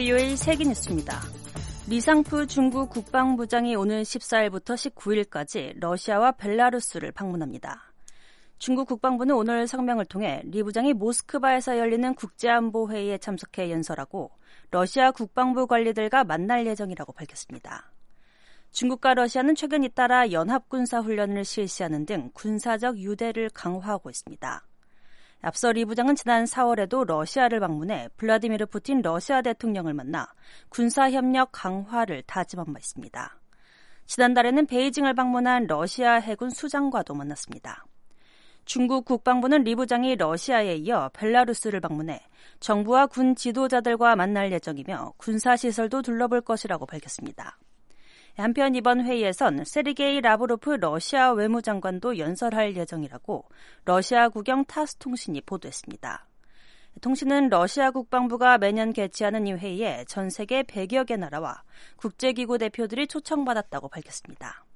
VOA 세계뉴스입니다. 리상프 중국 국방부장이 오는 14일부터 19일까지 러시아와 벨라루스를 방문합니다. 중국 국방부는 오늘 성명을 통해 리 부장이 모스크바에서 열리는 국제안보회의에 참석해 연설하고 러시아 국방부 관리들과 만날 예정이라고 밝혔습니다. 중국과 러시아는 최근 잇따라 연합군사훈련을 실시하는 등 군사적 유대를 강화하고 있습니다. 앞서 리 부장은 지난 4월에도 러시아를 방문해 블라디미르 푸틴 러시아 대통령을 만나 군사협력 강화를 다짐한 바 있습니다. 지난달에는 베이징을 방문한 러시아 해군 수장과도 만났습니다. 중국 국방부는 리 부장이 러시아에 이어 벨라루스를 방문해 정부와 군 지도자들과 만날 예정이며 군사시설도 둘러볼 것이라고 밝혔습니다. 한편 이번 회의에선 세르게이 라브로프 러시아 외무장관도 연설할 예정이라고 러시아 국영 타스 통신이 보도했습니다. 통신은 러시아 국방부가 매년 개최하는 이 회의에 전 세계 100여 개 나라와 국제기구 대표들이 초청받았다고 밝혔습니다.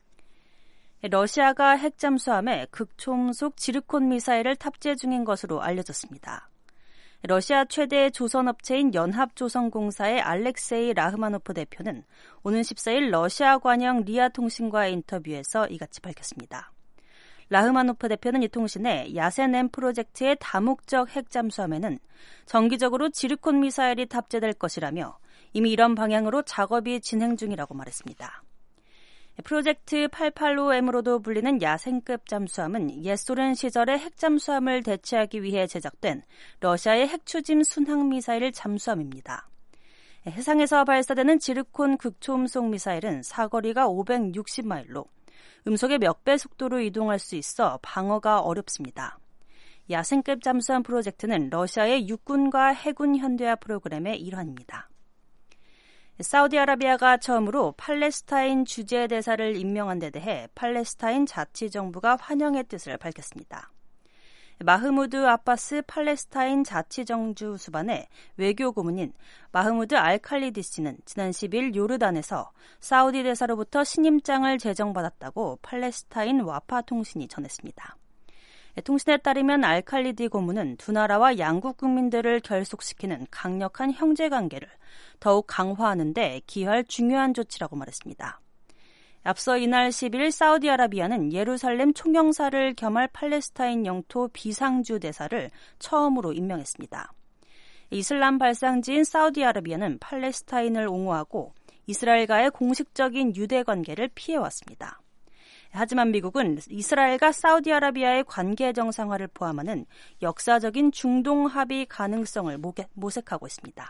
러시아가 핵잠수함에 극초음속 지르콘 미사일을 탑재 중인 것으로 알려졌습니다. 러시아 최대 조선업체인 연합조선공사의 알렉세이 라흐마노프 대표는 오는 14일 러시아 관영 리아 통신과의 인터뷰에서 이같이 밝혔습니다. 라흐마노프 대표는 이 통신에 야센-M 프로젝트의 다목적 핵잠수함에는 정기적으로 지르콘 미사일이 탑재될 것이라며 이미 이런 방향으로 작업이 진행 중이라고 말했습니다. 프로젝트 885M으로도 불리는 야생급 잠수함은 옛소련 시절의 핵잠수함을 대체하기 위해 제작된 러시아의 핵추진 순항미사일 잠수함입니다. 해상에서 발사되는 지르콘 극초음속 미사일은 사거리가 560마일로 음속의 몇 배 속도로 이동할 수 있어 방어가 어렵습니다. 야생급 잠수함 프로젝트는 러시아의 육군과 해군 현대화 프로그램의 일환입니다. 사우디아라비아가 처음으로 팔레스타인 주재대사를 임명한 데 대해 팔레스타인 자치정부가 환영의 뜻을 밝혔습니다. 마흐무드 아바스 팔레스타인 자치정주 수반의 외교고문인 마흐무드 알칼리디 씨는 지난 10일 요르단에서 사우디 대사로부터 신임장을 제정받았다고 팔레스타인 와파 통신이 전했습니다. 통신에 따르면 알칼리디 고문은 두 나라와 양국 국민들을 결속시키는 강력한 형제관계를 더욱 강화하는 데 기여할 중요한 조치라고 말했습니다. 앞서 이날 11일 사우디아라비아는 예루살렘 총영사를 겸할 팔레스타인 영토 비상주 대사를 처음으로 임명했습니다. 이슬람 발상지인 사우디아라비아는 팔레스타인을 옹호하고 이스라엘과의 공식적인 유대 관계를 피해왔습니다. 하지만 미국은 이스라엘과 사우디아라비아의 관계 정상화를 포함하는 역사적인 중동 합의 가능성을 모색하고 있습니다.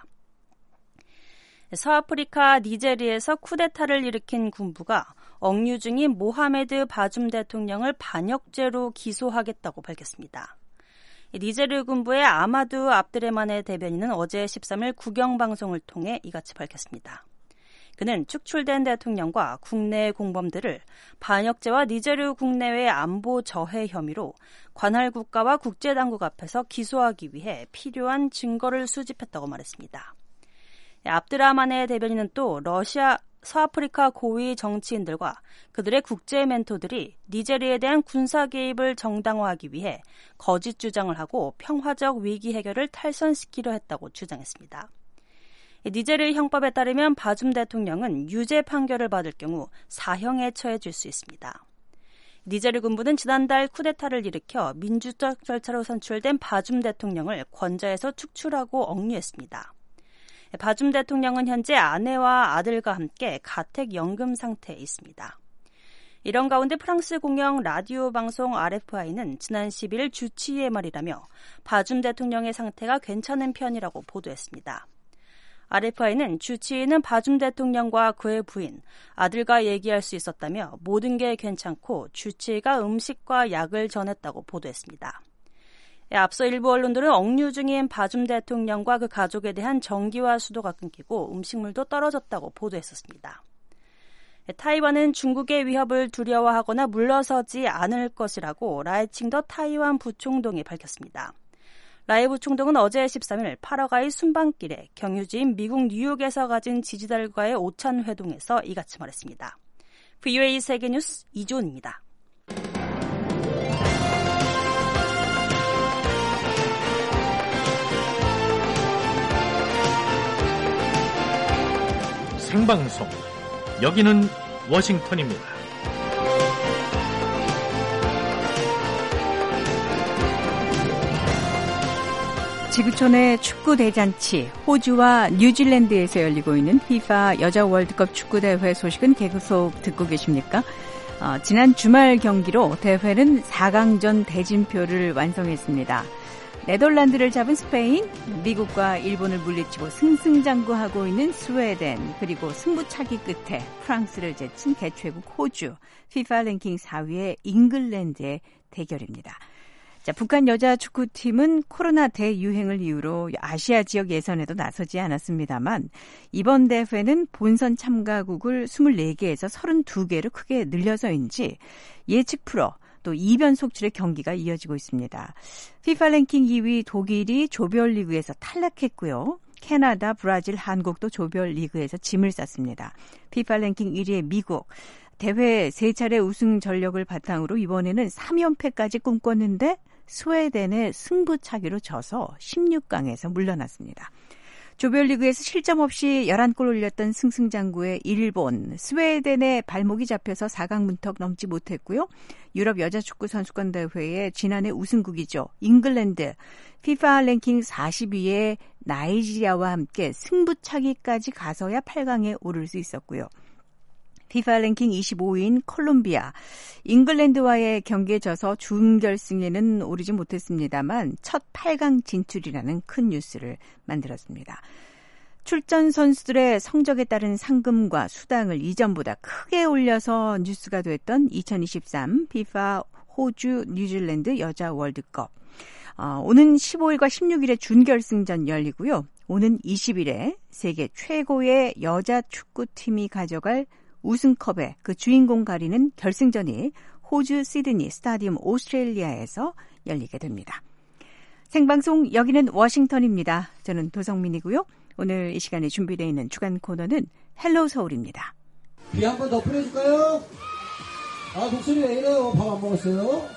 서아프리카 니제리에서 쿠데타를 일으킨 군부가 억류 중인 모하메드 바줌 대통령을 반역죄로 기소하겠다고 밝혔습니다. 니제르 군부의 아마두 압드레만의 대변인은 어제 13일 국영방송을 통해 이같이 밝혔습니다. 그는 축출된 대통령과 국내 공범들을 반역죄와 니제르 국내외 안보 저해 혐의로 관할 국가와 국제당국 앞에서 기소하기 위해 필요한 증거를 수집했다고 말했습니다. 압드라만의 대변인은 또 러시아, 서아프리카 고위 정치인들과 그들의 국제 멘토들이 니제르에 대한 군사 개입을 정당화하기 위해 거짓 주장을 하고 평화적 위기 해결을 탈선시키려 했다고 주장했습니다. 니제르 형법에 따르면 바줌 대통령은 유죄 판결을 받을 경우 사형에 처해질 수 있습니다. 니제르 군부는 지난달 쿠데타를 일으켜 민주적 절차로 선출된 바줌 대통령을 권좌에서 축출하고 억류했습니다. 바줌 대통령은 현재 아내와 아들과 함께 가택연금 상태에 있습니다. 이런 가운데 프랑스 공영 라디오 방송 RFI는 지난 10일 주치의의 말이라며 바줌 대통령의 상태가 괜찮은 편이라고 보도했습니다. RFI는 주치의는 바줌 대통령과 그의 부인, 아들과 얘기할 수 있었다며 모든 게 괜찮고 주치의가 음식과 약을 전했다고 보도했습니다. 앞서 일부 언론들은 억류 중인 바줌 대통령과 그 가족에 대한 전기와 수도가 끊기고 음식물도 떨어졌다고 보도했었습니다. 타이완은 중국의 위협을 두려워하거나 물러서지 않을 것이라고 라이칭더 타이완 부총동이 밝혔습니다. 라이 부총동은 어제 13일 파라과이 순방길에 경유지인 미국 뉴욕에서 가진 지지자들과의 오찬 회동에서 이같이 말했습니다. VOA 세계뉴스 이조은입니다. 생방송. 여기는 워싱턴입니다. 지구촌의 축구 대잔치, 호주와 뉴질랜드에서 열리고 있는 FIFA 여자 월드컵 축구대회 소식은 계속 듣고 계십니까? 지난 주말 경기로 대회는 4강전 대진표를 완성했습니다. 네덜란드를 잡은 스페인, 미국과 일본을 물리치고 승승장구하고 있는 스웨덴, 그리고 승부차기 끝에 프랑스를 제친 개최국 호주, FIFA 랭킹 4위의 잉글랜드의 대결입니다. 자, 북한 여자 축구팀은 코로나 대유행을 이유로 아시아 지역 예선에도 나서지 않았습니다만 이번 대회는 본선 참가국을 24개에서 32개로 크게 늘려서인지 예측 프로 또 이변 속출의 경기가 이어지고 있습니다. FIFA 랭킹 2위 독일이 조별리그에서 탈락했고요. 캐나다, 브라질, 한국도 조별리그에서 짐을 쌌습니다. FIFA 랭킹 1위의 미국. 대회 3차례 우승 전력을 바탕으로 이번에는 3연패까지 꿈꿨는데 스웨덴의 승부차기로 져서 16강에서 물러났습니다. 조별리그에서 실점 없이 11골 올렸던 승승장구의 일본, 스웨덴의 발목이 잡혀서 4강 문턱 넘지 못했고요. 유럽 여자축구 선수권 대회의 지난해 우승국이죠. 잉글랜드, FIFA 랭킹 40위의 나이지리아와 함께 승부차기까지 가서야 8강에 오를 수 있었고요. FIFA 랭킹 25위인 콜롬비아, 잉글랜드와의 경기에 져서 준결승에는 오르지 못했습니다만 첫 8강 진출이라는 큰 뉴스를 만들었습니다. 출전 선수들의 성적에 따른 상금과 수당을 이전보다 크게 올려서 뉴스가 됐던 2023 FIFA 호주 뉴질랜드 여자 월드컵. 오는 15일과 16일에 준결승전 열리고요. 오는 20일에 세계 최고의 여자 축구팀이 가져갈 우승컵의 그 주인공 가리는 결승전이 호주 시드니 스타디움 오스트레일리아에서 열리게 됩니다. 생방송 여기는 워싱턴입니다. 저는 도성민이고요. 오늘 이 시간에 준비되어 있는 주간 코너는 헬로 서울입니다. 비 한 번 더 뿌려줄까요? 목소리 왜 이래요? 밥 안 먹었어요?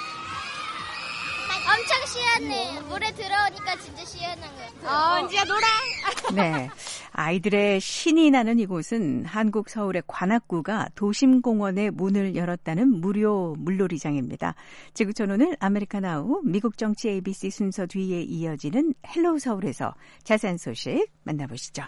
엄청 시원해요. 물에 들어오니까 진짜 시원한 것 같아요. 진짜 놀아. 네, 아이들의 신이 나는 이곳은 한국 서울의 관악구가 도심공원에 문을 열었다는 무료 물놀이장입니다. 지구촌 오늘 아메리카나우 미국 정치 ABC 순서 뒤에 이어지는 헬로우 서울에서 자세한 소식 만나보시죠.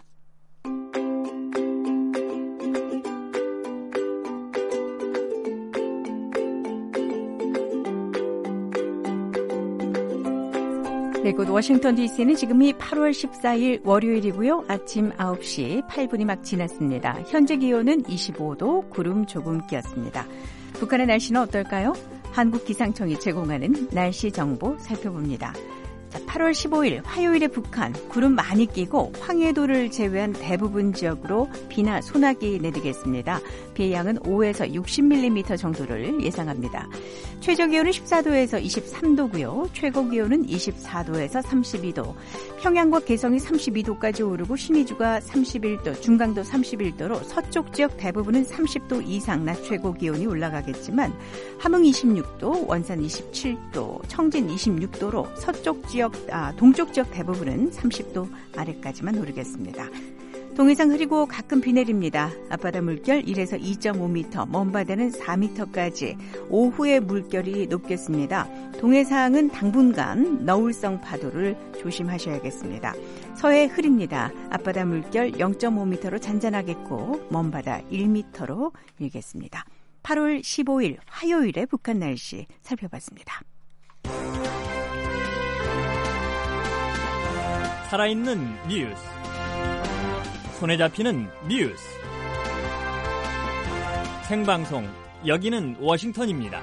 네, 곧 워싱턴 DC는 지금이 8월 14일 월요일이고요. 아침 9시 8분이 막 지났습니다. 현재 기온은 25도, 구름 조금 끼었습니다. 북한의 날씨는 어떨까요? 한국기상청이 제공하는 날씨 정보 살펴봅니다. 자, 8월 15일 화요일에 북한 구름 많이 끼고 황해도를 제외한 대부분 지역으로 비나 소나기 내리겠습니다. 비의 양은 5에서 60mm 정도를 예상합니다. 최저 기온은 14도에서 23도고요. 최고 기온은 24도에서 32도. 평양과 개성이 32도까지 오르고 신의주가 31도, 중강도 31도로 서쪽 지역 대부분은 30도 이상 낮 최고 기온이 올라가겠지만 함흥 26도, 원산 27도, 청진 26도로 서쪽 지역 동쪽 지역 대부분은 30도 아래까지만 오르겠습니다. 동해상 흐리고 가끔 비 내립니다. 앞바다 물결 1에서 2.5m, 먼바다는 4m까지 오후에 물결이 높겠습니다. 동해상은 당분간 너울성 파도를 조심하셔야겠습니다. 서해 흐립니다. 앞바다 물결 0.5m로 잔잔하겠고 먼바다 1m로 일겠습니다. 8월 15일 화요일에 북한 날씨 살펴봤습니다. 살아있는 뉴스, 손에 잡히는 뉴스, 생방송 여기는 워싱턴입니다.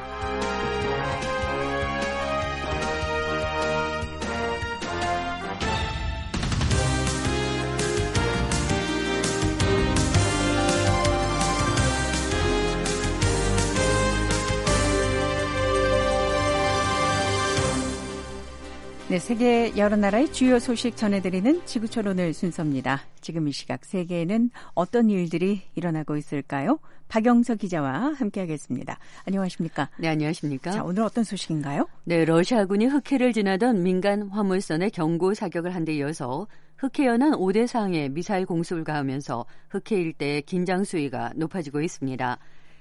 네, 세계 여러 나라의 주요 소식 전해드리는 지구촌 오늘 순서입니다. 지금 이 시각 세계에는 어떤 일들이 일어나고 있을까요? 박영서 기자와 함께하겠습니다. 안녕하십니까? 네, 안녕하십니까? 자, 오늘 어떤 소식인가요? 네, 러시아군이 흑해를 지나던 민간 화물선에 경고 사격을 한 데 이어서 흑해연안 5대 상에 미사일 공습을 가하면서 흑해 일대의 긴장 수위가 높아지고 있습니다.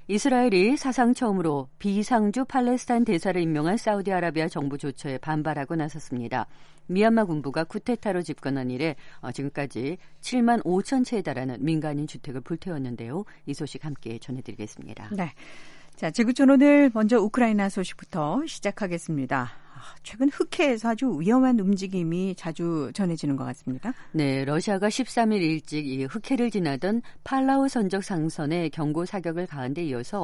이스라엘이 사상 처음으로 비상주 팔레스타인 대사를 임명한 사우디아라비아 정부 조처에 반발하고 나섰습니다. 미얀마 군부가 쿠데타로 집권한 이래 지금까지 7만 5천 채에 달하는 민간인 주택을 불태웠는데요. 이 소식 함께 전해드리겠습니다. 네. 자, 지구촌 오늘 먼저 우크라이나 소식부터 시작하겠습니다. 최근 흑해에서 아주 위험한 움직임이 자주 전해지는 것 같습니다. 네, 러시아가 13일 일찍 이 흑해를 지나던 팔라우 선적 상선에 경고 사격을 가한 데 이어서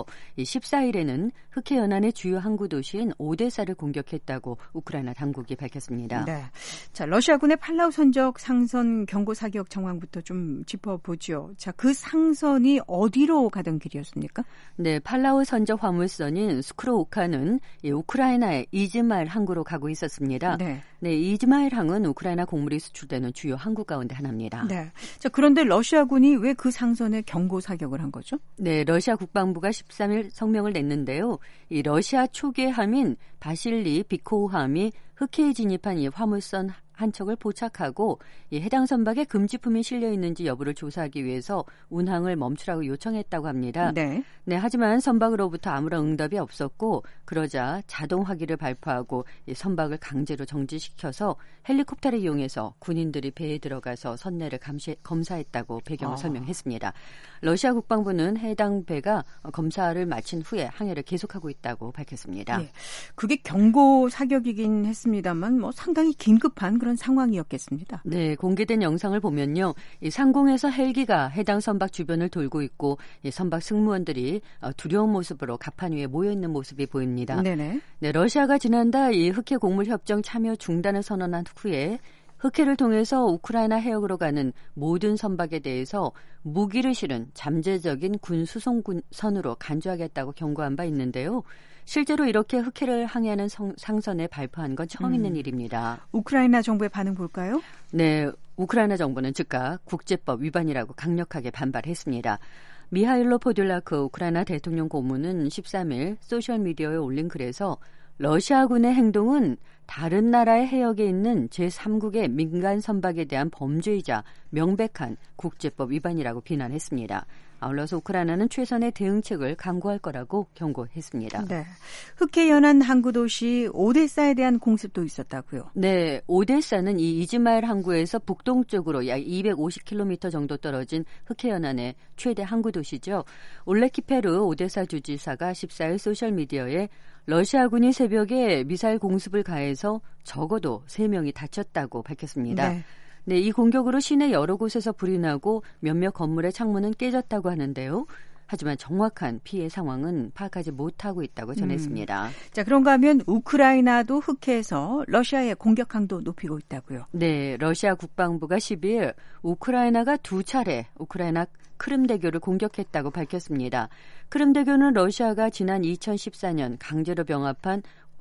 14일에는 흑해 연안의 주요 항구 도시인 오데사를 공격했다고 우크라이나 당국이 밝혔습니다. 네, 자, 러시아군의 팔라우 선적 상선 경고 사격 정황부터 좀 짚어보죠. 자, 그 상선이 어디로 가던 길이었습니까? 네, 팔라우 선적 화물선인 스크로우카는 우크라이나의 이즈마일 항구로 가고 있었습니다. 네, 이즈마일 항은 우크라이나 곡물이 수출되는 주요 항구 가운데 하나입니다. 네. 자, 그런데 러시아군이 왜 그 상선에 경고 사격을 한 거죠? 네, 러시아 국방부가 13일 성명을 냈는데요. 이 러시아 초계 함인 바실리 비코우함이 흑해에 진입한 이 화물선 한 척을 포착하고 이 해당 선박에 금지품이 실려 있는지 여부를 조사하기 위해서 운항을 멈추라고 요청했다고 합니다. 네, 하지만 선박으로부터 아무런 응답이 없었고 그러자 자동 화기를 발포하고 이 선박을 강제로 정지시켜서 헬리콥터를 이용해서 군인들이 배에 들어가서 선내를 검사했다고 배경을 설명했습니다. 러시아 국방부는 해당 배가 검사를 마친 후에 항해를 계속하고 있다고 밝혔습니다. 네, 그게 경고 사격이긴 했습니다만 상당히 긴급한 그런 상황이었겠습니다. 네, 공개된 영상을 보면요. 이 상공에서 헬기가 해당 선박 주변을 돌고 있고 이 선박 승무원들이 두려운 모습으로 갑판 위에 모여 있는 모습이 보입니다. 네네. 네, 러시아가 지난달 이 흑해 곡물 협정 참여 중단을 선언한 후에 흑해를 통해서 우크라이나 해역으로 가는 모든 선박에 대해서 무기를 실은 잠재적인 군 수송선으로 간주하겠다고 경고한 바 있는데요. 실제로 이렇게 흑해를 항해하는 상선에 발표한 건 처음 있는 일입니다. 우크라이나 정부의 반응 볼까요? 네, 우크라이나 정부는 즉각 국제법 위반이라고 강력하게 반발했습니다. 미하일로 포듈라크 우크라이나 대통령 고문은 13일 소셜미디어에 올린 글에서 러시아군의 행동은 다른 나라의 해역에 있는 제3국의 민간 선박에 대한 범죄이자 명백한 국제법 위반이라고 비난했습니다. 아울러서 우크라이나는 최선의 대응책을 강구할 거라고 경고했습니다. 네, 흑해 연안 항구 도시 오데사에 대한 공습도 있었다고요? 네, 오데사는 이 이즈마일 항구에서 북동쪽으로 약 250km 정도 떨어진 흑해 연안의 최대 항구 도시죠. 올레키페르 오데사 주지사가 14일 소셜미디어에 러시아군이 새벽에 미사일 공습을 가해서 적어도 3명이 다쳤다고 밝혔습니다. 네, 이 공격으로 시내 여러 곳에서 불이 나고 몇몇 건물의 창문은 깨졌다고 하는데요. 하지만 정확한 피해 상황은 파악하지 못하고 있다고 전했습니다. 자, 그런가 하면 우크라이나도 흑해에서 러시아의 공격강도 높이고 있다고요? 네, 러시아 국방부가 10일 우크라이나가 2차례 우크라이나 크림대교를 공격했다고 밝혔습니다. 크림대교는 러시아가 지난 2014년 강제로 병합한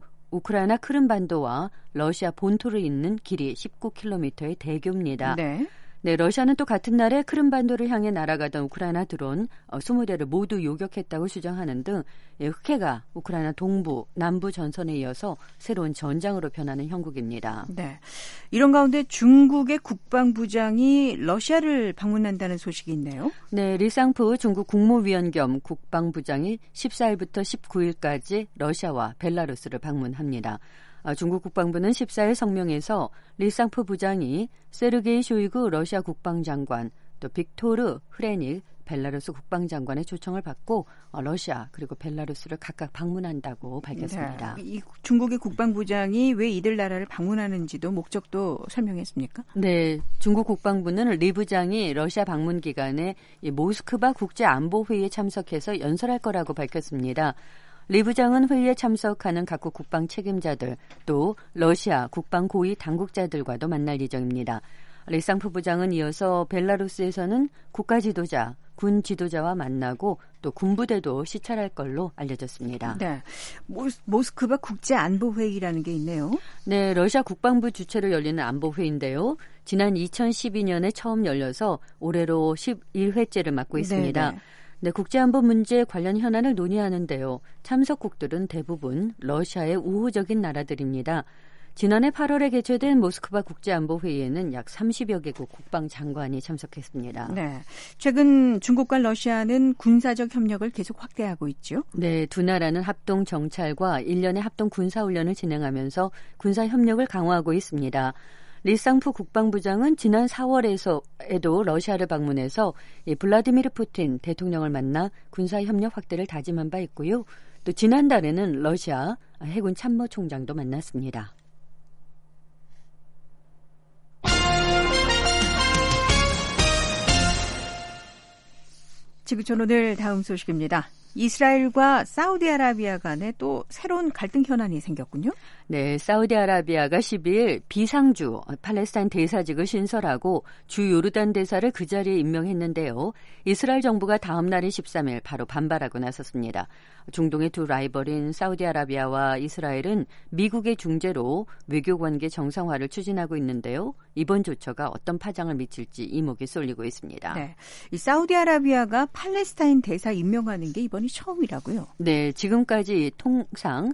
우크라이나 크림반도와 러시아 본토를 잇는 길이 19km의 대교입니다. 네, 러시아는 또 같은 날에 크림반도를 향해 날아가던 우크라이나 드론 20대를 모두 요격했다고 주장하는 등 흑해가 우크라이나 동부, 남부 전선에 이어서 새로운 전장으로 변하는 형국입니다. 네, 이런 가운데 중국의 국방부장이 러시아를 방문한다는 소식이 있네요. 네, 리상프 중국 국무위원 겸 국방부장이 14일부터 19일까지 러시아와 벨라루스를 방문합니다. 중국 국방부는 14일 성명에서 리상프 부장이 세르게이 쇼이구 러시아 국방장관, 또 빅토르 흐레닉 벨라루스 국방장관의 초청을 받고 러시아 그리고 벨라루스를 각각 방문한다고 밝혔습니다. 네, 이 중국의 국방부장이 왜 이들 나라를 방문하는지도 목적도 설명했습니까? 네, 중국 국방부는 리 부장이 러시아 방문 기간에 이 모스크바 국제안보회의에 참석해서 연설할 거라고 밝혔습니다. 리 부장은 회의에 참석하는 각국 국방 책임자들 또 러시아 국방 고위 당국자들과도 만날 예정입니다. 리상프 부장은 이어서 벨라루스에서는 국가 지도자, 군 지도자와 만나고 또 군부대도 시찰할 걸로 알려졌습니다. 네, 모스크바 국제안보회의라는 게 있네요. 네, 러시아 국방부 주최로 열리는 안보회의인데요. 지난 2012년에 처음 열려서 올해로 11회째를 맡고 있습니다. 네네. 네, 국제안보 문제 관련 현안을 논의하는데요. 참석국들은 대부분 러시아의 우호적인 나라들입니다. 지난해 8월에 개최된 모스크바 국제안보회의에는 약 30여 개국 국방장관이 참석했습니다. 네, 최근 중국과 러시아는 군사적 협력을 계속 확대하고 있죠. 네, 두 나라는 합동 정찰과 1년의 합동 군사훈련을 진행하면서 군사협력을 강화하고 있습니다. 리상프 국방부장은 지난 4월에도 러시아를 방문해서 블라디미르 푸틴 대통령을 만나 군사협력 확대를 다짐한 바 있고요. 또 지난달에는 러시아 해군 참모총장도 만났습니다. 지구촌 오늘 다음 소식입니다. 이스라엘과 사우디아라비아 간에 또 새로운 갈등 현안이 생겼군요. 네, 사우디아라비아가 12일 비상주 팔레스타인 대사직을 신설하고 주 요르단 대사를 그 자리에 임명했는데요. 이스라엘 정부가 다음 날인 13일 바로 반발하고 나섰습니다. 중동의 두 라이벌인 사우디아라비아와 이스라엘은 미국의 중재로 외교관계 정상화를 추진하고 있는데요. 이번 조처가 어떤 파장을 미칠지 이목이 쏠리고 있습니다. 네, 이 사우디아라비아가 팔레스타인 대사 임명하는 게 이번이 처음이라고요? 네, 지금까지 통상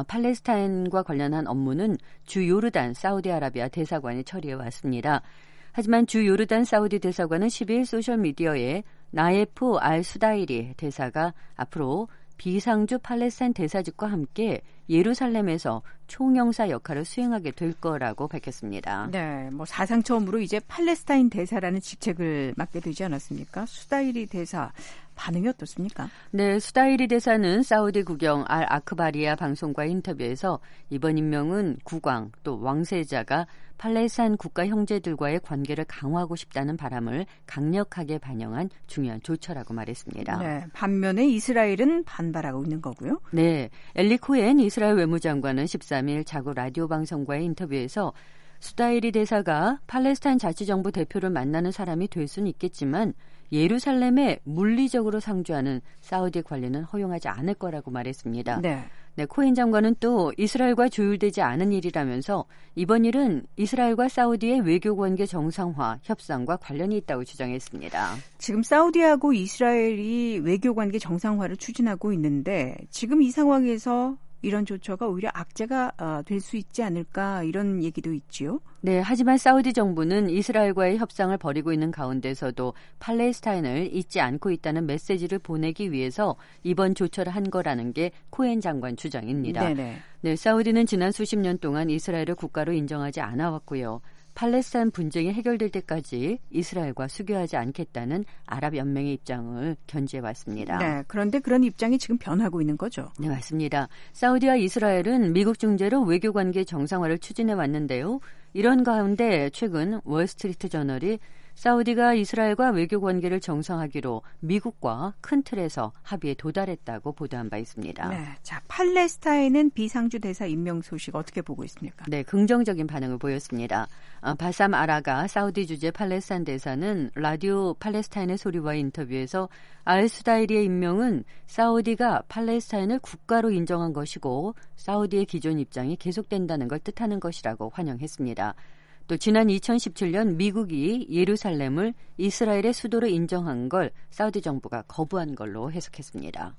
팔레스타인과 관련한 업무는 주 요르단 사우디아라비아 대사관이 처리해 왔습니다. 하지만 주 요르단 사우디 대사관은 12일 소셜미디어에 나예프 알 수다이리 대사가 앞으로 비상주 팔레스타인 대사직과 함께 예루살렘에서 총영사 역할을 수행하게 될 거라고 밝혔습니다. 네, 뭐 사상 처음으로 이제 팔레스타인 대사라는 직책을 맡게 되지 않았습니까? 수다이리 대사 반응이 어떻습니까? 네, 수다이리 대사는 사우디 국영 알 아크바리아 방송과의 인터뷰에서 이번 임명은 국왕 또 왕세자가 팔레스타인 국가 형제들과의 관계를 강화하고 싶다는 바람을 강력하게 반영한 중요한 조처라고 말했습니다. 네, 반면에 이스라엘은 반발하고 있는 거고요. 네, 엘리 코엔 이스라엘 외무장관은 13일 자국 라디오 방송과의 인터뷰에서 수다이리 대사가 팔레스타인 자치정부 대표를 만나는 사람이 될 수는 있겠지만 예루살렘에 물리적으로 상주하는 사우디 관리는 허용하지 않을 거라고 말했습니다. 네, 코엔 장관은 또 이스라엘과 조율되지 않은 일이라면서 이번 일은 이스라엘과 사우디의 외교관계 정상화 협상과 관련이 있다고 주장했습니다. 지금 사우디하고 이스라엘이 외교관계 정상화를 추진하고 있는데 지금 이 상황에서 이런 조처가 오히려 악재가 될 수 있지 않을까 이런 얘기도 있지요. 네, 하지만 사우디 정부는 이스라엘과의 협상을 벌이고 있는 가운데서도 팔레스타인을 잊지 않고 있다는 메시지를 보내기 위해서 이번 조처를 한 거라는 게 코엔 장관 주장입니다. 네, 사우디는 지난 수십 년 동안 이스라엘을 국가로 인정하지 않아 왔고요. 팔레스타인 분쟁이 해결될 때까지 이스라엘과 수교하지 않겠다는 아랍연맹의 입장을 견지해왔습니다. 네, 그런데 그런 입장이 지금 변하고 있는 거죠. 네, 맞습니다. 사우디와 이스라엘은 미국 중재로 외교관계 정상화를 추진해왔는데요. 이런 가운데 최근 월스트리트 저널이 사우디가 이스라엘과 외교관계를 정상화하기로 미국과 큰 틀에서 합의에 도달했다고 보도한 바 있습니다. 네, 자, 팔레스타인은 비상주 대사 임명 소식 어떻게 보고 있습니까? 네, 긍정적인 반응을 보였습니다. 바삼 아라가 사우디 주재 팔레스타인 대사는 라디오 팔레스타인의 소리와의 인터뷰에서 알 수다이리의 임명은 사우디가 팔레스타인을 국가로 인정한 것이고 사우디의 기존 입장이 계속된다는 걸 뜻하는 것이라고 환영했습니다. 또 지난 2017년 미국이 예루살렘을 이스라엘의 수도로 인정한 걸 사우디 정부가 거부한 걸로 해석했습니다.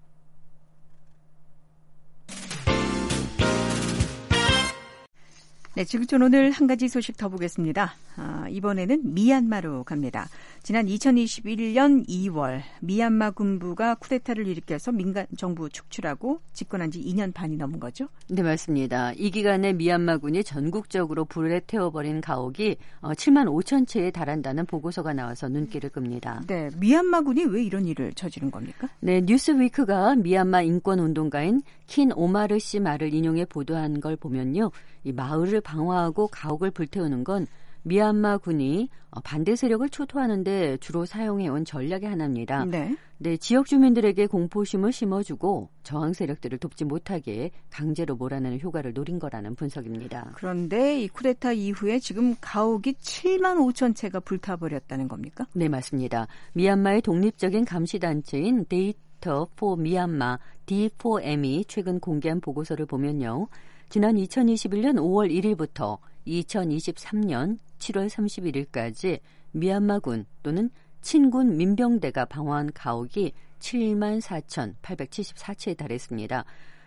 네, 지구촌 오늘 한 가지 소식 더 보겠습니다. 이번에는 미얀마로 갑니다. 지난 2021년 2월 미얀마 군부가 쿠데타를 일으켜서 민간 정부 축출하고 집권한 지 2년 반이 넘은 거죠? 네, 맞습니다. 이 기간에 미얀마군이 전국적으로 불에 태워버린 가옥이 7만 5천 채에 달한다는 보고서가 나와서 눈길을 끕니다. 네, 미얀마군이 왜 이런 일을 저지른 겁니까? 네, 뉴스위크가 미얀마 인권운동가인 킨 오마르 씨 말을 인용해 보도한 걸 보면요. 이 마을을 방화하고 가옥을 불태우는 건 미얀마 군이 반대 세력을 초토하는 데 주로 사용해온 전략의 하나입니다. 네, 지역 주민들에게 공포심을 심어주고 저항 세력들을 돕지 못하게 강제로 몰아내는 효과를 노린 거라는 분석입니다. 그런데 이 쿠데타 이후에 지금 가옥이 7만 5천 채가 불타버렸다는 겁니까? 네, 맞습니다. 미얀마의 독립적인 감시단체인 데이터 포 미얀마 D4M이 최근 공개한 보고서를 보면요. 지난 2021년 5월 1일부터 2023년 7월 31일까지 미얀마군 또는 친군 민병대가 방어한 가옥이 74,874채에 달했습니다.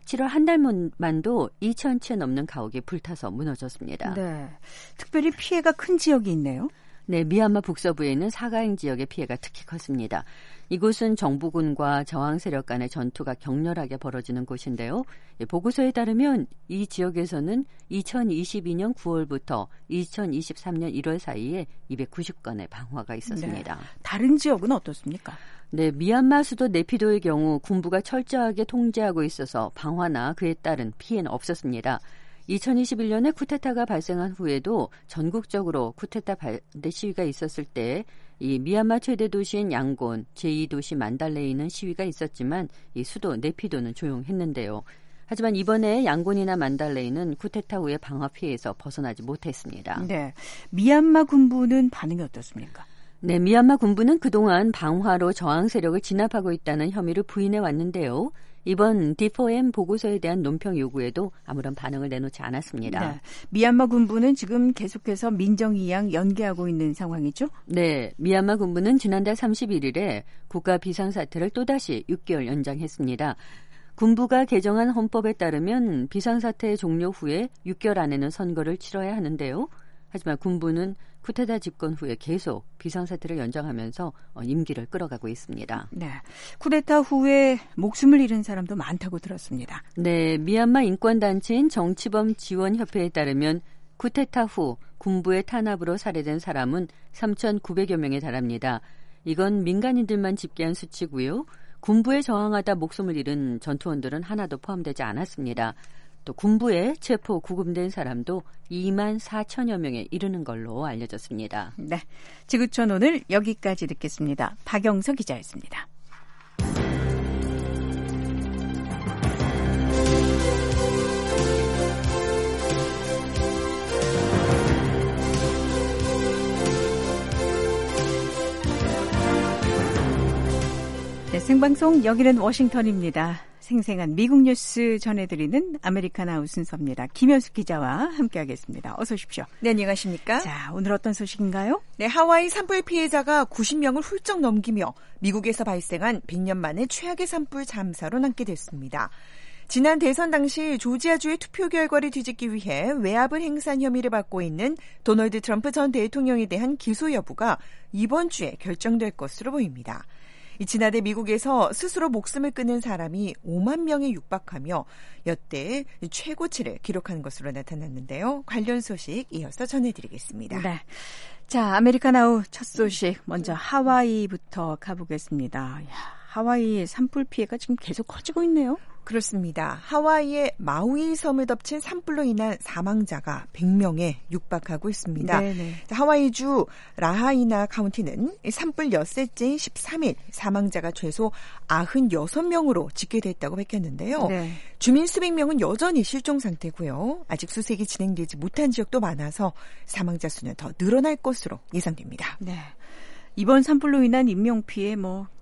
7월 한 달만도 2,000채 넘는 가옥이 불타서 무너졌습니다. 네, 특별히 피해가 큰 지역이 있네요. 네, 미얀마 북서부에 있는 사가잉 지역의 피해가 특히 컸습니다. 이곳은 정부군과 저항 세력 간의 전투가 격렬하게 벌어지는 곳인데요. 보고서에 따르면 이 지역에서는 2022년 9월부터 2023년 1월 사이에 290건의 방화가 있었습니다. 네. 다른 지역은 어떻습니까? 네, 미얀마 수도 네피도의 경우 군부가 철저하게 통제하고 있어서 방화나 그에 따른 피해는 없었습니다. 2021년에 쿠데타가 발생한 후에도 전국적으로 쿠데타 반대 시위가 있었을 때 이 미얀마 최대 도시인 양곤, 제2도시 만달레이는 시위가 있었지만 이 수도 네피도는 조용했는데요. 하지만 이번에 양곤이나 만달레이는 쿠데타 후에 방화 피해에서 벗어나지 못했습니다. 네, 미얀마 군부는 반응이 어떻습니까? 네, 미얀마 군부는 그동안 방화로 저항 세력을 진압하고 있다는 혐의를 부인해 왔는데요. 이번 D4M 보고서에 대한 논평 요구에도 아무런 반응을 내놓지 않았습니다. 네, 미얀마 군부는 지금 계속해서 민정이양 연기하고 있는 상황이죠? 네, 미얀마 군부는 지난달 31일에 국가 비상사태를 또다시 6개월 연장했습니다. 군부가 개정한 헌법에 따르면 비상사태 종료 후에 6개월 안에는 선거를 치러야 하는데요. 하지만 군부는 쿠데타 집권 후에 계속 비상사태를 연장하면서 임기를 끌어가고 있습니다. 네, 쿠데타 후에 목숨을 잃은 사람도 많다고 들었습니다. 네, 미얀마 인권단체인 정치범 지원협회에 따르면 쿠데타 후 군부의 탄압으로 살해된 사람은 3,900여 명에 달합니다. 이건 민간인들만 집계한 수치고요. 군부에 저항하다 목숨을 잃은 전투원들은 하나도 포함되지 않았습니다. 또 군부에 체포 구금된 사람도 2만 4천여 명에 이르는 걸로 알려졌습니다. 네, 지구촌 오늘 여기까지 듣겠습니다. 박영서 기자였습니다. 네, 생방송 여기는 워싱턴입니다. 생생한 미국 뉴스 전해드리는 아메리카나우 순서입니다. 김현숙 기자와 함께하겠습니다. 어서 오십시오. 네, 안녕하십니까? 자, 오늘 어떤 소식인가요? 네, 하와이 산불 피해자가 90명을 훌쩍 넘기며 미국에서 발생한 100년 만에 최악의 산불 참사로 남게 됐습니다. 지난 대선 당시 조지아주의 투표 결과를 뒤집기 위해 외압을 행사한 혐의를 받고 있는 도널드 트럼프 전 대통령에 대한 기소 여부가 이번 주에 결정될 것으로 보입니다. 지난해 미국에서 스스로 목숨을 끊은 사람이 5만 명에 육박하며 여태 최고치를 기록한 것으로 나타났는데요. 관련 소식 이어서 전해드리겠습니다. 네. 자, 아메리카나우 첫 소식 먼저 하와이부터 가보겠습니다. 하와이 산불 피해가 지금 계속 커지고 있네요. 그렇습니다. 하와이의 마우이 섬을 덮친 산불로 인한 사망자가 100명에 육박하고 있습니다. 하와이주 라하이나 카운티는 산불 엿새째인 13일 사망자가 최소 96명으로 집계됐다고 밝혔는데요. 네. 주민 수백 명은 여전히 실종 상태고요. 아직 수색이 진행되지 못한 지역도 많아서 사망자 수는 더 늘어날 것으로 예상됩니다. 네. 이번 산불로 인한 인명피해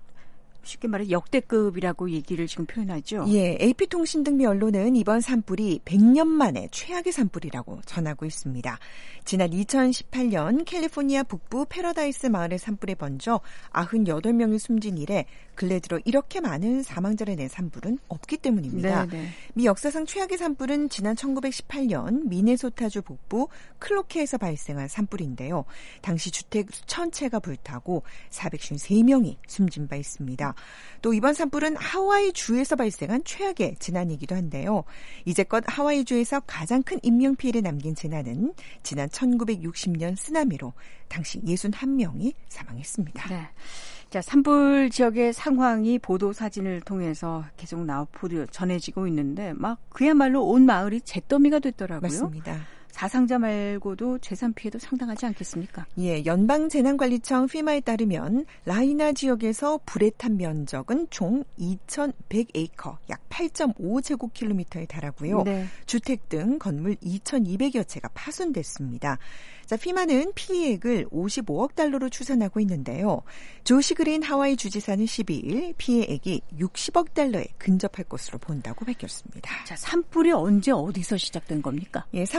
쉽게 말해 역대급이라고 얘기를 지금 표현하죠. 예, AP통신 등미 언론은 이번 산불이 100년 만에 최악의 산불이라고 전하고 있습니다. 지난 2018년 캘리포니아 북부 패러다이스 마을의 산불에 번져 98명이 숨진 이래 근래 들어 이렇게 많은 사망자를 낸 산불은 없기 때문입니다. 네네. 미 역사상 최악의 산불은 지난 1918년 미네소타주 북부 클로케에서 발생한 산불인데요. 당시 주택 수천 채가 불타고 453명이 숨진 바 있습니다. 또 이번 산불은 하와이주에서 발생한 최악의 재난이기도 한데요. 이제껏 하와이주에서 가장 큰 인명피해를 남긴 재난은 지난 1960년 쓰나미로 당시 61명이 사망했습니다. 네. 자, 산불 지역의 상황이 보도 사진을 통해서 계속 전해지고 있는데 그야말로 온 마을이 잿더미가 됐더라고요. 맞습니다. 사상자 말고도 재산 피해도 상당하지 않겠습니까? 예, 연방재난관리청 FEMA에 따르면 라이나 지역에서 불에 탄 면적은 총 2,100에이커, 약 8.5제곱킬로미터에 달하고요. 네. 주택 등 건물 2,200여 채가 파손됐습니다. 자, FEMA는 피해액을 55억 달러로 추산하고 있는데요. 조시 그린 하와이 주지사는 12일 피해액이 60억 달러에 근접할 것으로 본다고 밝혔습니다. 자, 산불이 언제 어디서 시작된 겁니까? 예, 산불은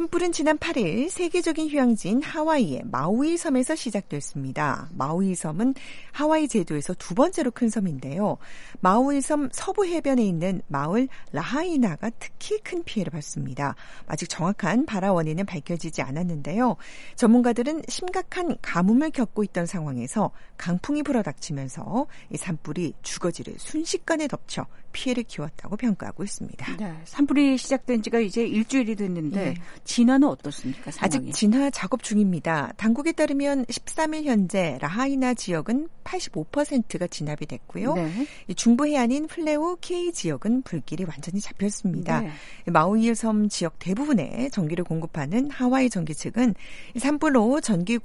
지난 8일 세계적인 휴양지인 하와이의 마우이 섬에서 시작됐습니다. 마우이 섬은 하와이 제도에서 두 번째로 큰 섬인데요. 마우이 섬 서부 해변에 있는 마을 라하이나가 특히 큰 피해를 봤습니다. 아직 정확한 발화 원인은 밝혀지지 않았는데요. 전문가들은 심각한 가뭄을 겪고 있던 상황에서 강풍이 불어닥치면서 이 산불이 주거지를 순식간에 덮쳐 피해를 키웠다고 평가하고 있습니다. 네, 산불이 시작된 지가 이제 일주일이 됐는데 진화는 어떻습니까? 상황이? 아직 진화 작업 중입니다. 당국에 따르면 13일 현재 라하이나 지역은 85%가 진압이 됐고요. 네. 중부 해안인 플레우 K 지역은 불길이 완전히 잡혔습니다. 네. 마우이 섬 지역 대부분에 전기를 공급하는 하와이 전기 측은 산불로 전기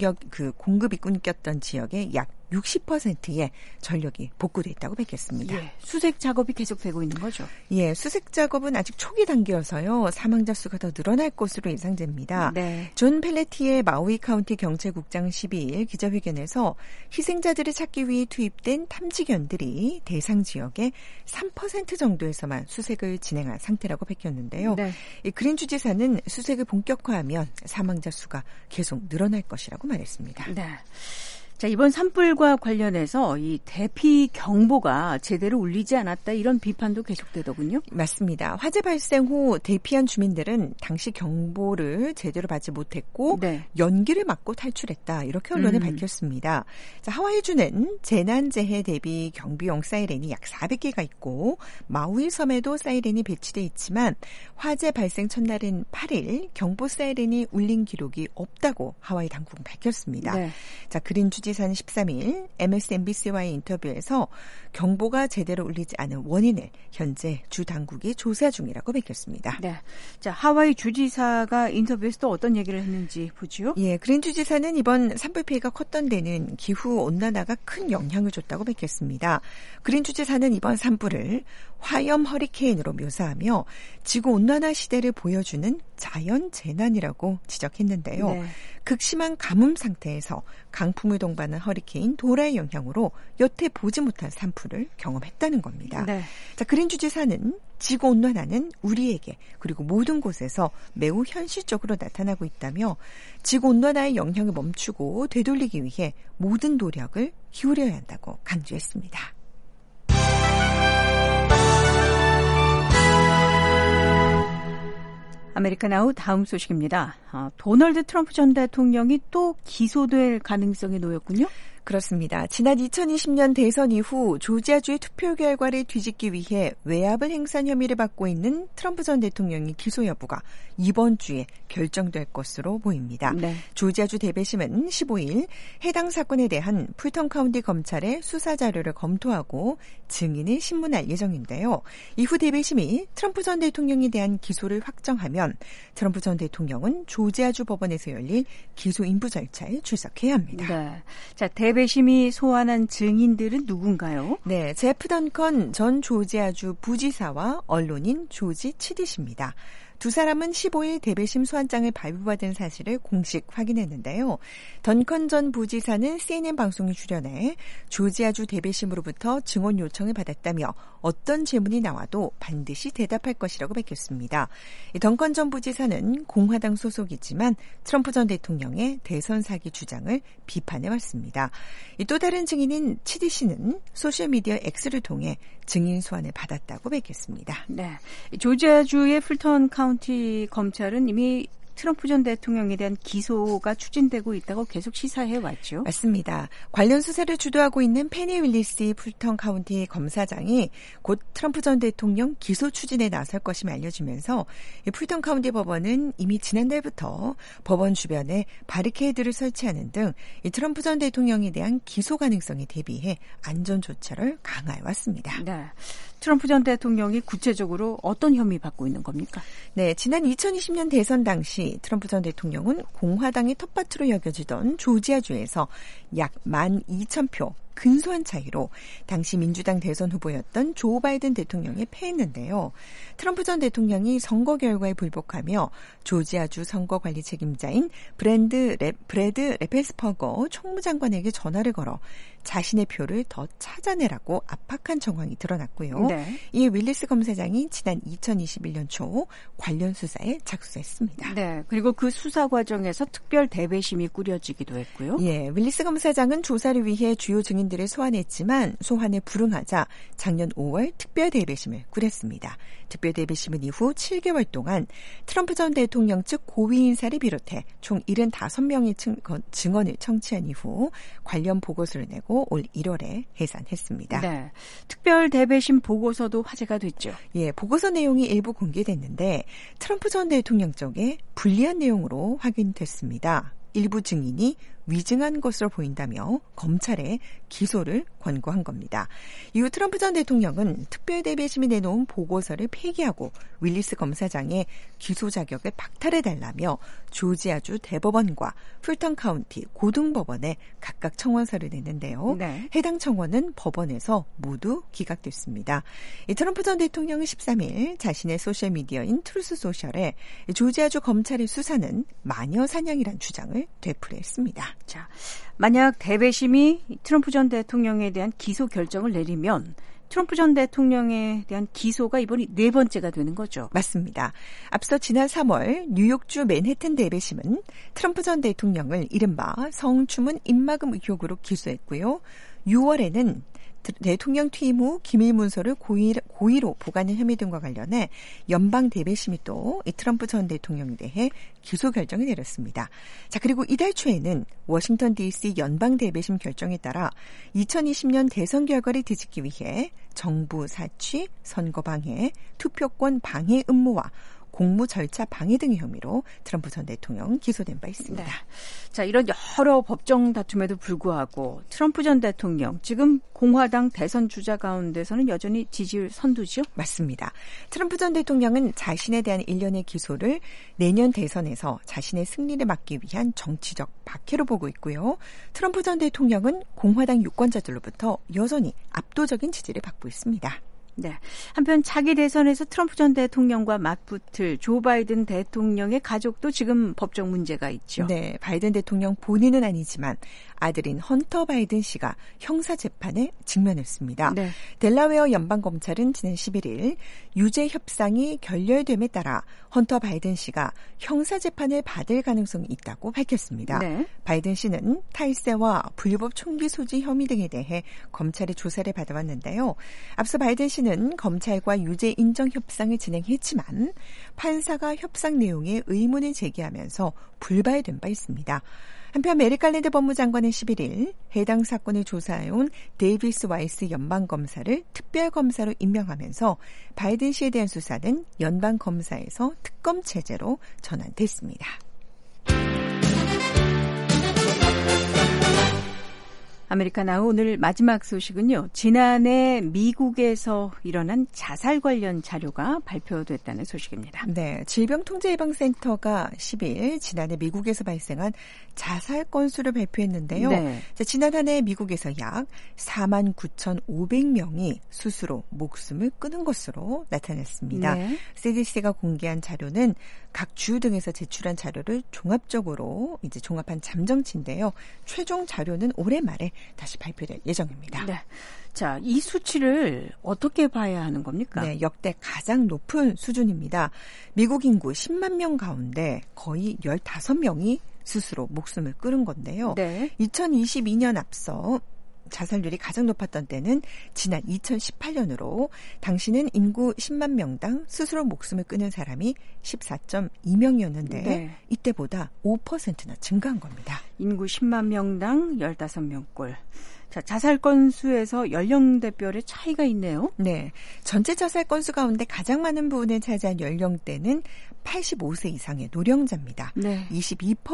공급이 끊겼던 지역의 약 60%의 전력이 복구돼 있다고 밝혔습니다. 예, 수색 작업이 계속되고 있는 거죠? 예, 수색 작업은 아직 초기 단계여서요. 사망자 수가 더 늘어날 것으로 예상됩니다. 네. 존 펠레티의 마우이 카운티 경찰국장 12일 기자회견에서 희생자들을 찾기 위해 투입된 탐지견들이 대상 지역의 3% 정도에서만 수색을 진행한 상태라고 밝혔는데요. 네. 이 그린 주지사는 수색을 본격화하면 사망자 수가 계속 늘어날 것이라고 말했습니다. 네. 자, 이번 산불과 관련해서 이 대피 경보가 제대로 울리지 않았다 이런 비판도 계속되더군요. 맞습니다. 화재 발생 후 대피한 주민들은 당시 경보를 제대로 받지 못했고 네. 연기를 맞고 탈출했다. 이렇게 언론에 밝혔습니다. 자, 하와이주는 재난재해 대비 경비용 사이렌이 약 400개가 있고 마우이 섬에도 사이렌이 배치돼 있지만 화재 발생 첫날인 8일 경보 사이렌이 울린 기록이 없다고 하와이 당국은 밝혔습니다. 네. 자, 그린 주지사는 13일 MSNBC와의 인터뷰에서 경보가 제대로 울리지 않은 원인을 현재 주 당국이 조사 중이라고 밝혔습니다. 네. 자, 하와이 주지사가 인터뷰에서 또 어떤 얘기를 했는지 보죠. 예, 그린 주지사는 이번 산불 피해가 컸던 데는 기후 온난화가 큰 영향을 줬다고 밝혔습니다. 그린 주지사는 이번 산불을 화염 허리케인으로 묘사하며 지구 온난화 시대를 보여주는 자연 재난이라고 지적했는데요. 네. 극심한 가뭄 상태에서 강풍을 동반한 허리케인 도라의 영향으로 여태 보지 못한 산불을 경험했다는 겁니다. 네. 자, 그린 주지사는 지구 온난화는 우리에게 그리고 모든 곳에서 매우 현실적으로 나타나고 있다며 지구 온난화의 영향을 멈추고 되돌리기 위해 모든 노력을 기울여야 한다고 강조했습니다. 아메리칸 아웃 다음 소식입니다. 도널드 트럼프 전 대통령이 또 기소될 가능성이 놓였군요. 그렇습니다. 지난 2020년 대선 이후 조지아주의 투표 결과를 뒤집기 위해 외압을 행사한 혐의를 받고 있는 트럼프 전 대통령의 기소 여부가 이번 주에 결정될 것으로 보입니다. 네. 조지아주 대배심은 15일 해당 사건에 대한 풀턴 카운티 검찰의 수사 자료를 검토하고 증인을 신문할 예정인데요. 이후 대배심이 트럼프 전 대통령에 대한 기소를 확정하면 트럼프 전 대통령은 조지아주 법원에서 열릴 기소 인부 절차에 출석해야 합니다. 네. 자, 대배심이 소환한 증인들은 누군가요? 네, 제프 던컨 전 조지아주 부지사와 언론인 조지 치디시입니다. 두 사람은 15일 대배심 소환장을 발부받은 사실을 공식 확인했는데요. 던컨 전 부지사는 CNN 방송에 출연해 조지아주 대배심으로부터 증언 요청을 받았다며 어떤 질문이 나와도 반드시 대답할 것이라고 밝혔습니다. 던컨 전 부지사는 공화당 소속이지만 트럼프 전 대통령의 대선 사기 주장을 비판해왔습니다. 또 다른 증인인 치디 씨는 소셜미디어 X를 통해 증인 소환을 받았다고 밝혔습니다. 네, 조지아주의 풀턴 카운티 검찰은 이미 트럼프 전 대통령에 대한 기소가 추진되고 있다고 계속 시사해왔죠. 맞습니다. 관련 수사를 주도하고 있는 페니 윌리스 풀턴 카운티 검사장이 곧 트럼프 전 대통령 기소 추진에 나설 것임을 알려지면서 풀턴 카운티 법원은 이미 지난달부터 법원 주변에 바리케이드를 설치하는 등 트럼프 전 대통령에 대한 기소 가능성에 대비해 안전 조처를 강화해왔습니다. 네. 트럼프 전 대통령이 구체적으로 어떤 혐의 받고 있는 겁니까? 네, 지난 2020년 대선 당시 트럼프 전 대통령은 공화당의 텃밭으로 여겨지던 조지아주에서 약 12,000표, 근소한 차이로 당시 민주당 대선 후보였던 조 바이든 대통령에 패했는데요. 트럼프 전 대통령이 선거 결과에 불복하며 조지아주 선거관리 책임자인 브래드 레펠스퍼거 총무장관에게 전화를 걸어 자신의 표를 더 찾아내라고 압박한 정황이 드러났고요. 네. 이에 윌리스 검사장이 지난 2021년 초 관련 수사에 착수했습니다. 네. 그리고 그 수사 과정에서 특별 대배심이 꾸려지기도 했고요. 예, 윌리스 검사장은 조사를 위해 주요 증인들을 소환했지만 소환에 불응하자 작년 5월 특별 대배심을 꾸렸습니다. 특별 대배심은 이후 7개월 동안 트럼프 전 대통령 측 고위 인사를 비롯해 총 75명의 증언을 청취한 이후 관련 보고서를 내고 올 1월에 해산했습니다. 네. 특별 대배심 보고서도 화제가 됐죠. 예, 보고서 내용이 일부 공개됐는데 트럼프 전 대통령 쪽에 불리한 내용으로 확인됐습니다. 일부 증인이 위증한 것으로 보인다며 검찰에 기소를 권고한 겁니다. 이후 트럼프 전 대통령은 특별 대배심이 내놓은 보고서를 폐기하고 윌리스 검사장의 기소 자격을 박탈해달라며 조지아주 대법원과 풀턴 카운티 고등법원에 각각 청원서를 냈는데요. 네. 해당 청원은 법원에서 모두 기각됐습니다. 트럼프 전 대통령은 13일 자신의 소셜미디어인 트루스 소셜에 조지아주 검찰의 수사는 마녀 사냥이란 주장을 되풀이했습니다. 자, 만약 대배심이 트럼프 전 대통령에 대한 기소 결정을 내리면 트럼프 전 대통령에 대한 기소가 이번이 4번째가 되는 거죠. 맞습니다. 앞서 지난 3월 뉴욕주 맨해튼 대배심은 트럼프 전 대통령을 이른바 성추문 입막음 의혹으로 기소했고요. 6월에는 대통령 퇴임 후 기밀 문서를 고의로 보관한 혐의 등과 관련해 연방 대배심이 또 이 트럼프 전 대통령에 대해 기소 결정을 내렸습니다. 자, 그리고 이달 초에는 워싱턴 DC 연방 대배심 결정에 따라 2020년 대선 결과를 뒤집기 위해 정부 사취, 선거 방해, 투표권 방해 음모와 공무 절차 방해 등의 혐의로 트럼프 전 대통령 기소된 바 있습니다. 네. 자, 이런 여러 법정 다툼에도 불구하고 트럼프 전 대통령 지금 공화당 대선 주자 가운데서는 여전히 지지율 선두죠? 맞습니다. 트럼프 전 대통령은 자신에 대한 일련의 기소를 내년 대선에서 자신의 승리를 막기 위한 정치적 박해로 보고 있고요. 트럼프 전 대통령은 공화당 유권자들로부터 여전히 압도적인 지지를 받고 있습니다. 네. 한편 차기 대선에서 트럼프 전 대통령과 맞붙을 조 바이든 대통령의 가족도 지금 법적 문제가 있죠. 네. 바이든 대통령 본인은 아니지만 아들인 헌터 바이든 씨가 형사재판에 직면했습니다. 네. 델라웨어 연방검찰은 지난 11일 유죄 협상이 결렬됨에 따라 헌터 바이든 씨가 형사재판을 받을 가능성이 있다고 밝혔습니다. 네. 바이든 씨는 탈세와 불법 총기 소지 혐의 등에 대해 검찰의 조사를 받아왔는데요. 앞서 바이든 씨는 검찰과 유죄 인정 협상을 진행했지만 판사가 협상 내용에 의문을 제기하면서 불발된 바 있습니다. 한편 메릭 갈랜드 법무장관은 11일 해당 사건을 조사해온 데이비스 와이스 연방검사를 특별검사로 임명하면서 바이든 씨에 대한 수사는 연방검사에서 특검 체제로 전환됐습니다. 아메리카나우 오늘 마지막 소식은요. 지난해 미국에서 일어난 자살 관련 자료가 발표됐다는 소식입니다. 네, 질병통제예방센터가 10일 지난해 미국에서 발생한 자살 건수를 발표했는데요. 네. 자, 지난 한 해 미국에서 약 49,500명이 스스로 목숨을 끊은 것으로 나타났습니다. 네. CDC가 공개한 자료는 각 주 등에서 제출한 자료를 종합적으로 이제 종합한 잠정치인데요. 최종 자료는 올해 말에 다시 발표될 예정입니다. 네. 자, 이 수치를 어떻게 봐야 하는 겁니까? 네, 역대 가장 높은 수준입니다. 미국 인구 10만 명 가운데 거의 15명이 스스로 목숨을 끊은 건데요. 네. 2022년 앞서 자살률이 가장 높았던 때는 지난 2018년으로 당시는 인구 10만 명당 스스로 목숨을 끊은 사람이 14.2명이었는데 네. 이때보다 5%나 증가한 겁니다. 인구 10만 명당 15명꼴. 자, 자살 건수에서 연령대별의 차이가 있네요. 네. 전체 자살 건수 가운데 가장 많은 부분을 차지한 연령대는 85세 이상의 노령자입니다. 네.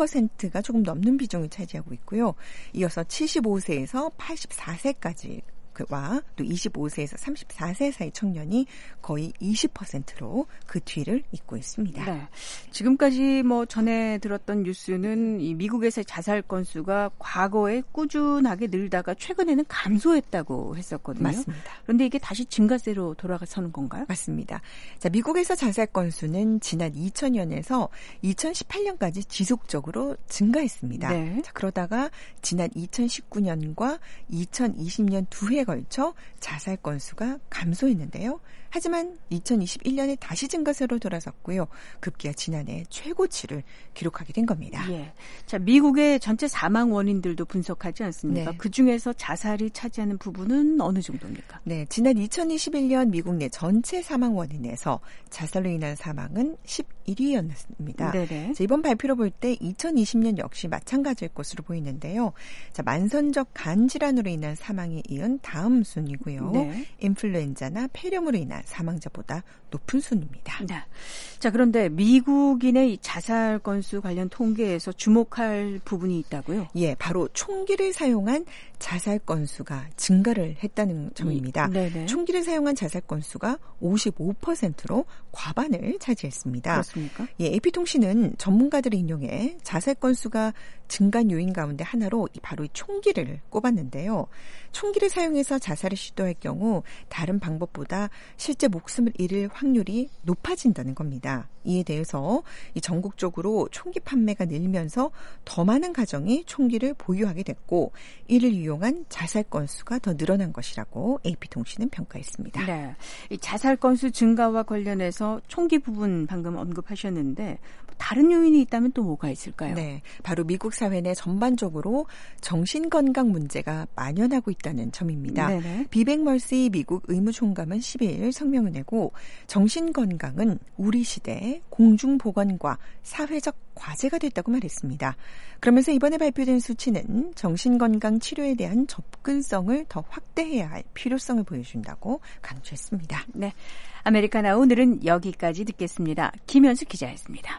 22%가 조금 넘는 비중을 차지하고 있고요. 이어서 75세에서 84세까지 또 25세에서 34세 사이 청년이 거의 20%로 그 뒤를 잇고 있습니다. 네. 지금까지 전에 들었던 뉴스는 이 미국에서의 자살 건수가 과거에 꾸준하게 늘다가 최근에는 감소했다고 했었거든요. 맞습니다. 그런데 이게 다시 증가세로 돌아서는 건가요? 맞습니다. 자, 미국에서 자살 건수는 지난 2000년에서 2018년까지 지속적으로 증가했습니다. 네. 자, 그러다가 지난 2019년과 2020년 두 해에 걸쳐 자살 건수가 감소했는데요. 하지만 2021년에 다시 증가세로 돌아섰고요. 급기야 지난해 최고치를 기록하게 된 겁니다. 예. 자, 미국의 전체 사망 원인들도 분석하지 않습니까? 네. 그중에서 자살이 차지하는 부분은 어느 정도입니까? 네, 지난 2021년 미국 내 전체 사망 원인에서 자살로 인한 사망은 11위였습니다. 네네. 자, 이번 발표로 볼 때 2020년 역시 마찬가지일 것으로 보이는데요. 자, 만선적 간 질환으로 인한 사망에 이은 다음 순위고요. 네. 인플루엔자나 폐렴으로 인한 사망자보다 높은 순입니다. 네. 자, 그런데 미국인의 자살 건수 관련 통계에서 주목할 부분이 있다고요? 예, 바로 총기를 사용한 자살 건수가 증가를 했다는 점입니다. 네네. 총기를 사용한 자살 건수가 55%로 과반을 차지했습니다. 그렇습니까? 예, AP통신은 전문가들을 인용해 자살 건수가 증가한 요인 가운데 하나로 바로 이 총기를 꼽았는데요. 총기를 사용해서 자살을 시도할 경우 다른 방법보다 실제 목숨을 잃을 확률이 높아진다는 겁니다. 이에 대해서 이 전국적으로 총기 판매가 늘면서 더 많은 가정이 총기를 보유하게 됐고 이를 이용한 자살 건수가 더 늘어난 것이라고 AP통신은 평가했습니다. 네, 이 자살 건수 증가와 관련해서 총기 부분 방금 언급하셨는데 다른 요인이 있다면 또 뭐가 있을까요? 네, 바로 미국 사회 내 전반적으로 정신건강 문제가 만연하고 있다는 점입니다. 네네. 비백 멀시 미국 의무총감은 12일 성명을 내고 정신건강은 우리 시대의 공중보건과 사회적 과제가 됐다고 말했습니다. 그러면서 이번에 발표된 수치는 정신건강 치료에 대한 접근성을 더 확대해야 할 필요성을 보여준다고 강조했습니다. 네, 아메리카나 오늘은 여기까지 듣겠습니다. 김현수 기자였습니다.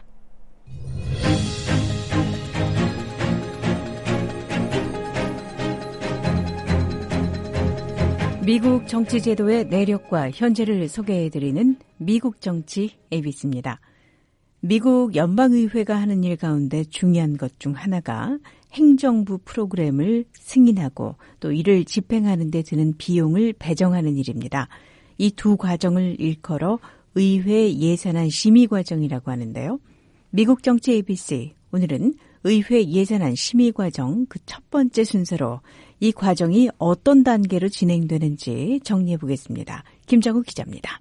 미국 정치 제도의 내력과 현재를 소개해드리는 미국 정치 ABC입니다. 미국 연방의회가 하는 일 가운데 중요한 것 중 하나가 행정부 프로그램을 승인하고 또 이를 집행하는 데 드는 비용을 배정하는 일입니다. 이 두 과정을 일컬어 의회 예산안 심의 과정이라고 하는데요. 미국 정치 ABC, 오늘은 의회 예산안 심의 과정 그 첫 번째 순서로 이 과정이 어떤 단계로 진행되는지 정리해 보겠습니다. 김정우 기자입니다.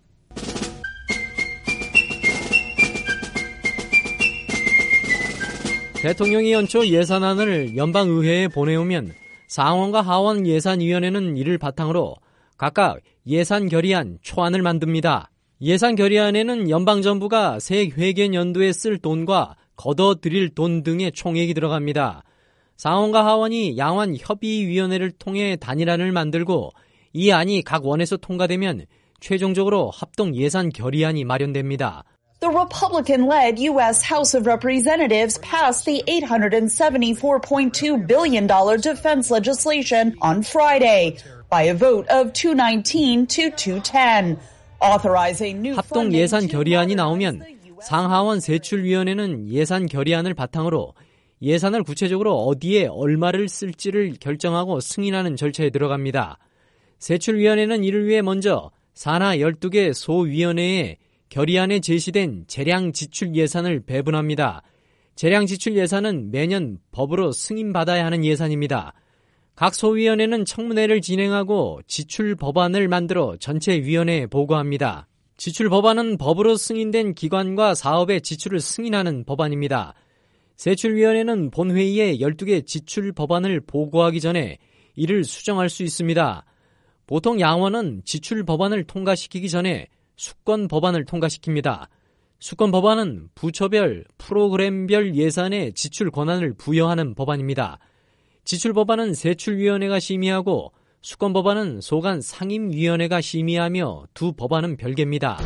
대통령이 연초 예산안을 연방의회에 보내오면 상원과 하원 예산위원회는 이를 바탕으로 각각 예산 결의안, 초안을 만듭니다. 예산 결의안에는 연방정부가 새 회계연도에 쓸 돈과 걷어들일 돈 등의 총액이 들어갑니다. 상원과 하원이 양원 협의위원회를 통해 단일안을 만들고 이 안이 각 원에서 통과되면 최종적으로 합동 예산 결의안이 마련됩니다. The Republican-led U.S. House of Representatives passed the $874.2 billion defense legislation on Friday by a vote of 219 to 210. 합동 예산 결의안이 나오면 상하원 세출위원회는 예산 결의안을 바탕으로 예산을 구체적으로 어디에 얼마를 쓸지를 결정하고 승인하는 절차에 들어갑니다. 세출위원회는 이를 위해 먼저 산하 12개 소위원회에 결의안에 제시된 재량 지출 예산을 배분합니다. 재량 지출 예산은 매년 법으로 승인받아야 하는 예산입니다. 각 소위원회는 청문회를 진행하고 지출 법안을 만들어 전체 위원회에 보고합니다. 지출 법안은 법으로 승인된 기관과 사업의 지출을 승인하는 법안입니다. 세출위원회는 본회의에 12개 지출 법안을 보고하기 전에 이를 수정할 수 있습니다. 보통 양원은 지출 법안을 통과시키기 전에 수권 법안을 통과시킵니다. 수권 법안은 부처별, 프로그램별 예산에 지출 권한을 부여하는 법안입니다. 지출 법안은 세출위원회가 심의하고 수권 법안은 소관 상임위원회가 심의하며 두 법안은 별개입니다.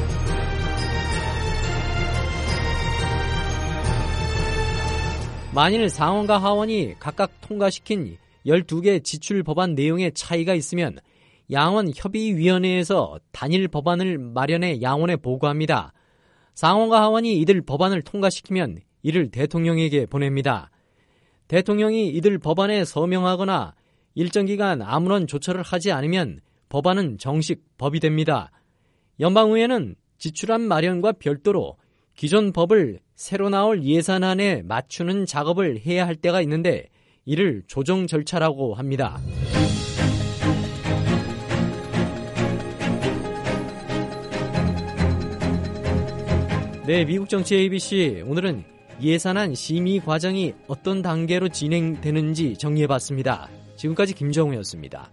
만일 상원과 하원이 각각 통과시킨 12개 지출 법안 내용에 차이가 있으면 양원협의위원회에서 단일 법안을 마련해 양원에 보고합니다. 상원과 하원이 이들 법안을 통과시키면 이를 대통령에게 보냅니다. 대통령이 이들 법안에 서명하거나 일정 기간 아무런 조처를 하지 않으면 법안은 정식 법이 됩니다. 연방의회는 지출안 마련과 별도로 기존 법을 새로 나올 예산안에 맞추는 작업을 해야 할 때가 있는데 이를 조정 절차라고 합니다. 네, 미국 정치 ABC 오늘은 예산안 심의 과정이 어떤 단계로 진행되는지 정리해봤습니다. 지금까지 김정우였습니다.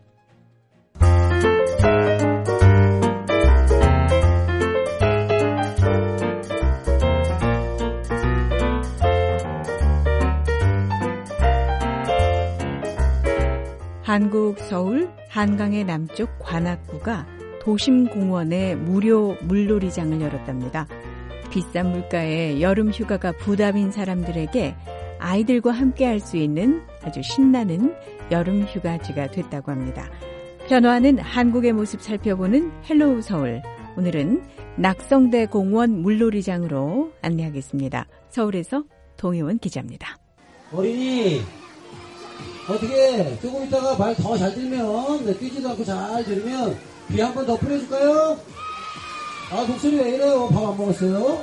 한국 서울 한강의 남쪽 관악구가 도심공원에 무료 물놀이장을 열었답니다. 비싼 물가에 여름 휴가가 부담인 사람들에게 아이들과 함께 할 수 있는 아주 신나는 여름 휴가지가 됐다고 합니다. 변화하는 한국의 모습 살펴보는 헬로우 서울. 오늘은 낙성대 공원 물놀이장으로 안내하겠습니다. 서울에서 동희원 기자입니다. 어린이 어떻게 조금 있다가 발 더 잘 들면 뛰지도 않고 잘 들으면 귀 한 번 더 풀어줄까요? 아 목소리 왜 이래요? 밥 안 먹었어요?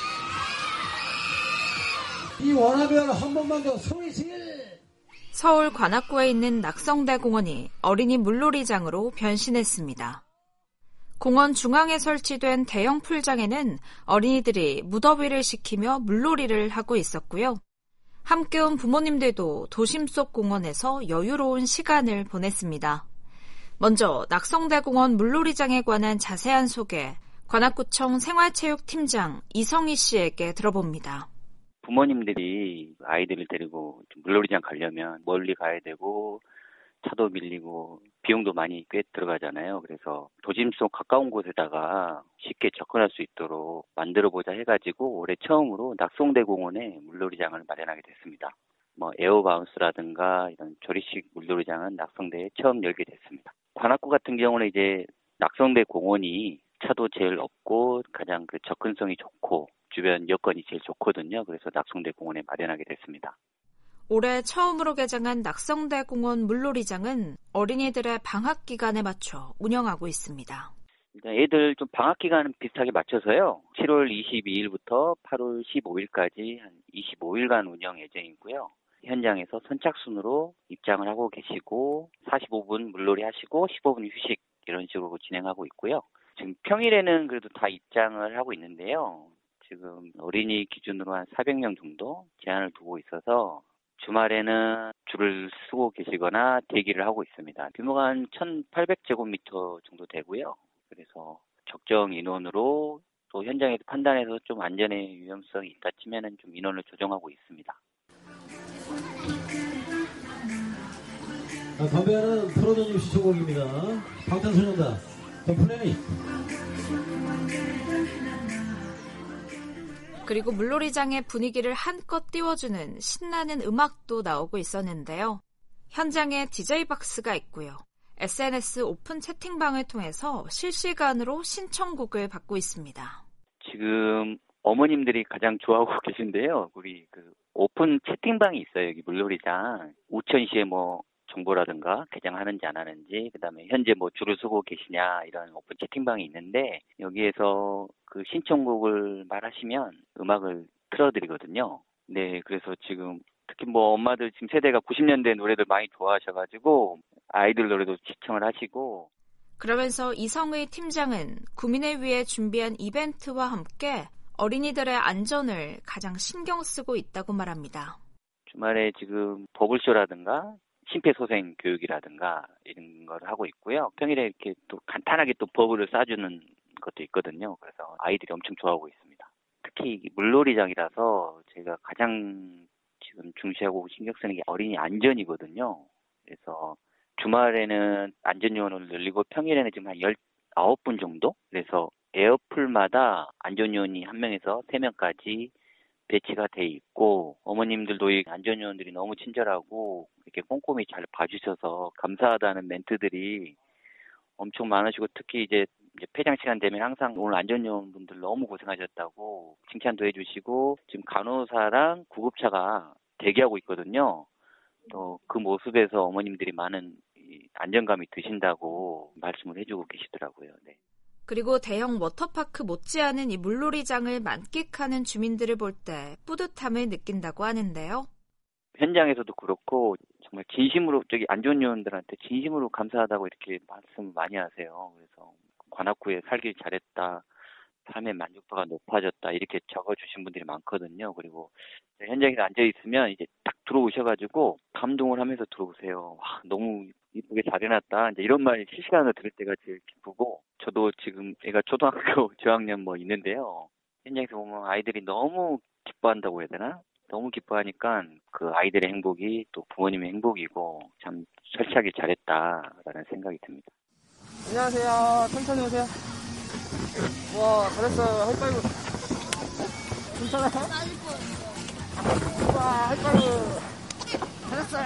이 원하면 한 번만 더 소리 질. 서울 관악구에 있는 낙성대 공원이 어린이 물놀이장으로 변신했습니다. 공원 중앙에 설치된 대형 풀장에는 어린이들이 무더위를 식히며 물놀이를 하고 있었고요. 함께 온 부모님들도 도심 속 공원에서 여유로운 시간을 보냈습니다. 먼저 낙성대공원 물놀이장에 관한 자세한 소개, 관악구청 생활체육팀장 이성희 씨에게 들어봅니다. 부모님들이 아이들을 데리고 물놀이장 가려면 멀리 가야 되고 차도 밀리고 비용도 많이 꽤 들어가잖아요. 그래서 도심 속 가까운 곳에다가 쉽게 접근할 수 있도록 만들어보자 해가지고 올해 처음으로 낙성대 공원에 물놀이장을 마련하게 됐습니다. 에어바운스라든가 이런 조리식 물놀이장은 낙성대에 처음 열게 됐습니다. 관악구 같은 경우는 이제 낙성대 공원이 차도 제일 없고 가장 그 접근성이 좋고 주변 여건이 제일 좋거든요. 그래서 낙성대 공원에 마련하게 됐습니다. 올해 처음으로 개장한 낙성대 공원 물놀이장은 어린이들의 방학 기간에 맞춰 운영하고 있습니다. 애들 좀 방학 기간 비슷하게 맞춰서요. 7월 22일부터 8월 15일까지 한 25일간 운영 예정이고요. 현장에서 선착순으로 입장을 하고 계시고 45분 물놀이 하시고 15분 휴식 이런 식으로 진행하고 있고요. 지금 평일에는 그래도 다 입장을 하고 있는데요. 지금 어린이 기준으로 한 400명 정도 제한을 두고 있어서 주말에는 줄을 서고 계시거나 대기를 하고 있습니다. 규모가 한 1,800제곱미터 정도 되고요. 그래서 적정 인원으로 또 현장에서 판단해서 좀 안전에 위험성이 있다 치면은 좀 인원을 조정하고 있습니다. 담배하는 프로노님 시청곡입니다. 방탄소년단 더 플래닛. 그리고 물놀이장의 분위기를 한껏 띄워주는 신나는 음악도 나오고 있었는데요. 현장에 DJ 박스가 있고요. SNS 오픈 채팅방을 통해서 실시간으로 신청곡을 받고 있습니다. 지금 어머님들이 가장 좋아하고 계신데요. 우리 그 오픈 채팅방이 있어요. 여기 물놀이장. 우천시에 정보라든가 개장하는지 안 하는지, 그다음에 현재 줄을 서고 계시냐 이런 오픈 채팅방이 있는데 여기에서 그 신청곡을 말하시면 음악을 틀어드리거든요. 네, 그래서 지금 특히 엄마들 지금 세대가 90년대 노래들 많이 좋아하셔가지고 아이들 노래도 시청을 하시고. 그러면서 이성의 팀장은 구민을 위해 준비한 이벤트와 함께 어린이들의 안전을 가장 신경 쓰고 있다고 말합니다. 주말에 지금 버블쇼라든가 심폐소생 교육이라든가 이런 걸 하고 있고요. 평일에 이렇게 또 간단하게 또 버블을 쏴주는 것도 있거든요. 그래서 아이들이 엄청 좋아하고 있습니다. 특히 물놀이장이라서 제가 가장 지금 중시하고 신경 쓰는 게 어린이 안전이거든요. 그래서 주말에는 안전요원을 늘리고 평일에는 지금 한 19분 정도? 그래서 에어풀마다 안전요원이 1명에서 3명까지 배치가 돼 있고 어머님들도 이 안전요원들이 너무 친절하고 이렇게 꼼꼼히 잘 봐주셔서 감사하다는 멘트들이 엄청 많으시고 특히 이제 폐장 시간 되면 항상 오늘 안전요원분들 너무 고생하셨다고 칭찬도 해주시고 지금 간호사랑 구급차가 대기하고 있거든요. 또 그 모습에서 어머님들이 많은 안정감이 드신다고 말씀을 해주고 계시더라고요. 네. 그리고 대형 워터파크 못지않은 이 물놀이장을 만끽하는 주민들을 볼 때 뿌듯함을 느낀다고 하는데요. 현장에서도 그렇고 정말 진심으로 저기 안전요원들한테 진심으로 감사하다고 이렇게 말씀 많이 하세요. 그래서 관악구에 살길 잘했다, 삶의 만족도가 높아졌다 이렇게 적어주신 분들이 많거든요. 그리고 현장에서 앉아 있으면 이제 딱 들어오셔가지고 감동을 하면서 들어오세요. 와, 너무 이쁘게 잘 해놨다. 이제 이런 말 실시간으로 들을 때가 제일 기쁘고 저도 지금 애가 초등학교 저학년 있는데요. 현장에서 보면 아이들이 너무 기뻐한다고 해야 되나? 너무 기뻐하니까 그 아이들의 행복이 또 부모님의 행복이고 참 설치하길 잘했다라는 생각이 듭니다. 안녕하세요. 천천히 오세요. 와, 잘했어요. 하이파이브. 괜찮아요? 와, 하이파이브. 잘했어요.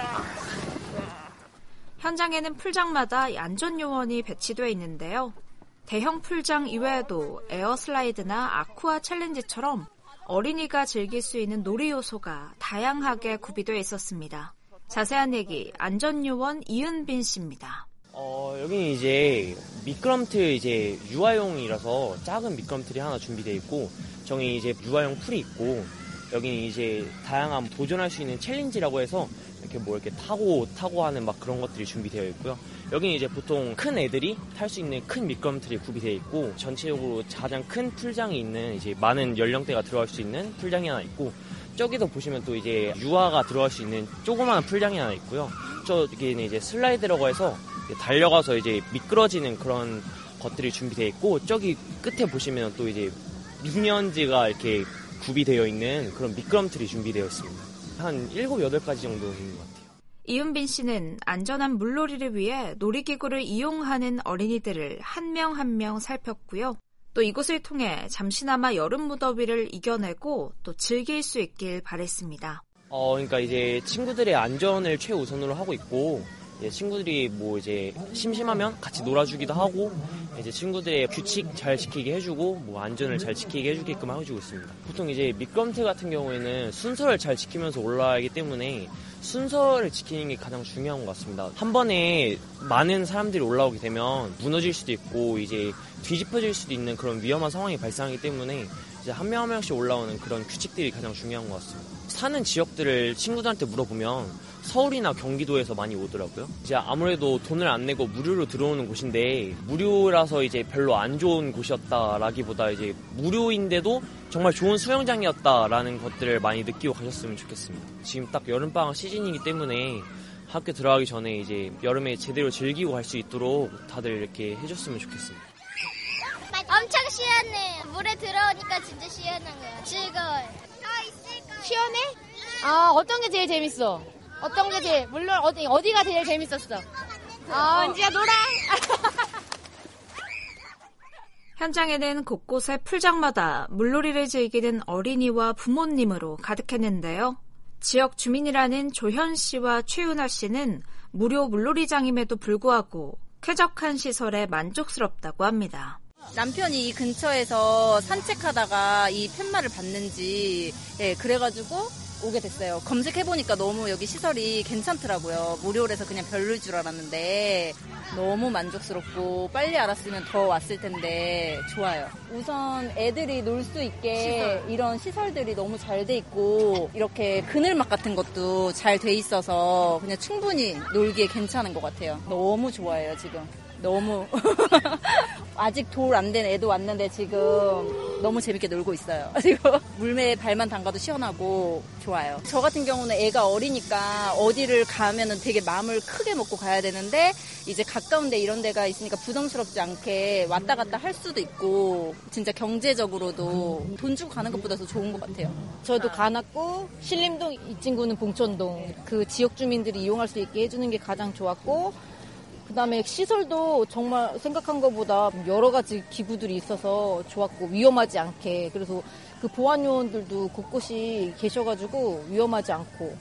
현장에는 풀장마다 안전요원이 배치되어 있는데요. 대형 풀장 이외에도 에어슬라이드나 아쿠아 챌린지처럼 어린이가 즐길 수 있는 놀이 요소가 다양하게 구비되어 있었습니다. 자세한 얘기 안전요원 이은빈 씨입니다. 여기는 이제 미끄럼틀 이제 유아용이라서 작은 미끄럼틀이 하나 준비되어 있고 저기 이제 유아용 풀이 있고 여기는 이제 다양한 도전할 수 있는 챌린지라고 해서 이렇게 이렇게 타고 하는 막 그런 것들이 준비되어 있고요. 여기는 이제 보통 큰 애들이 탈 수 있는 큰 미끄럼틀이 구비되어 있고 전체적으로 가장 큰 풀장이 있는 이제 많은 연령대가 들어갈 수 있는 풀장이 하나 있고 저기도 보시면 또 이제 유아가 들어갈 수 있는 조그마한 풀장이 하나 있고요. 저기는 이제 슬라이드라고 해서 달려가서 이제 미끄러지는 그런 것들이 준비되어 있고 저기 끝에 보시면 또 이제 미니언즈가 이렇게 구비되어 있는 그런 미끄럼틀이 준비되어 있습니다. 한 7, 8가지 정도 있는 것 같아요. 이은빈 씨는 안전한 물놀이를 위해 놀이기구를 이용하는 어린이들을 한 명 한 명 살폈고요. 또 이곳을 통해 잠시나마 여름 무더위를 이겨내고 또 즐길 수 있길 바랬습니다. 그러니까 이제 친구들의 안전을 최우선으로 하고 있고 친구들이 이제 심심하면 같이 놀아주기도 하고 이제 친구들의 규칙 잘 지키게 해주고 안전을 잘 지키게 해주게끔 해주고 있습니다. 보통 이제 미끄럼틀 같은 경우에는 순서를 잘 지키면서 올라가기 때문에 순서를 지키는 게 가장 중요한 것 같습니다. 한 번에 많은 사람들이 올라오게 되면 무너질 수도 있고 이제 뒤집어질 수도 있는 그런 위험한 상황이 발생하기 때문에 이제 한 명 한 명씩 올라오는 그런 규칙들이 가장 중요한 것 같습니다. 사는 지역들을 친구들한테 물어보면 서울이나 경기도에서 많이 오더라고요. 이제 아무래도 돈을 안 내고 무료로 들어오는 곳인데 무료라서 이제 별로 안 좋은 곳이었다라기보다 이제 무료인데도 정말 좋은 수영장이었다라는 것들을 많이 느끼고 가셨으면 좋겠습니다. 지금 딱 여름방학 시즌이기 때문에 학교 들어가기 전에 이제 여름에 제대로 즐기고 갈 수 있도록 다들 이렇게 해줬으면 좋겠습니다. 엄청 시원해. 물에 들어오니까 진짜 시원한 거야. 즐거워요. 시원해? 어떤 게 제일 재밌어? 어떤 게 제일, 물론 어디가 제일 재밌었어? 은지야 놀아. 현장에는 곳곳에 풀장마다 물놀이를 즐기는 어린이와 부모님으로 가득했는데요. 지역 주민이라는 조현 씨와 최윤아 씨는 무료 물놀이장임에도 불구하고 쾌적한 시설에 만족스럽다고 합니다. 남편이 이 근처에서 산책하다가 이 팻말을 봤는지 그래가지고 오게 됐어요. 검색해보니까 너무 여기 시설이 괜찮더라고요. 무료라서 그냥 별로일 줄 알았는데 너무 만족스럽고 빨리 알았으면 더 왔을 텐데 좋아요. 우선 애들이 놀 수 있게 이런 시설들이 너무 잘 돼 있고 이렇게 그늘막 같은 것도 잘 돼 있어서 그냥 충분히 놀기에 괜찮은 것 같아요. 너무 좋아요 지금. 너무 아직 돌 안 된 애도 왔는데 지금 너무 재밌게 놀고 있어요. 지금 물매에 발만 담가도 시원하고 좋아요. 저 같은 경우는 애가 어리니까 어디를 가면은 되게 마음을 크게 먹고 가야 되는데 이제 가까운데 이런 데가 있으니까 부담스럽지 않게 왔다 갔다 할 수도 있고 진짜 경제적으로도 돈 주고 가는 것보다 더 좋은 것 같아요. 저도 관악구, 신림동, 이 친구는 봉천동 그 지역 주민들이 이용할 수 있게 해주는 게 가장 좋았고 그다음에 시설도 정말 생각한 것보다 여러 가지 기구들이 있어서 좋았고 위험하지 않게 그래서 그 보안 요원들도 곳곳이 계셔가지고 위험하지 않고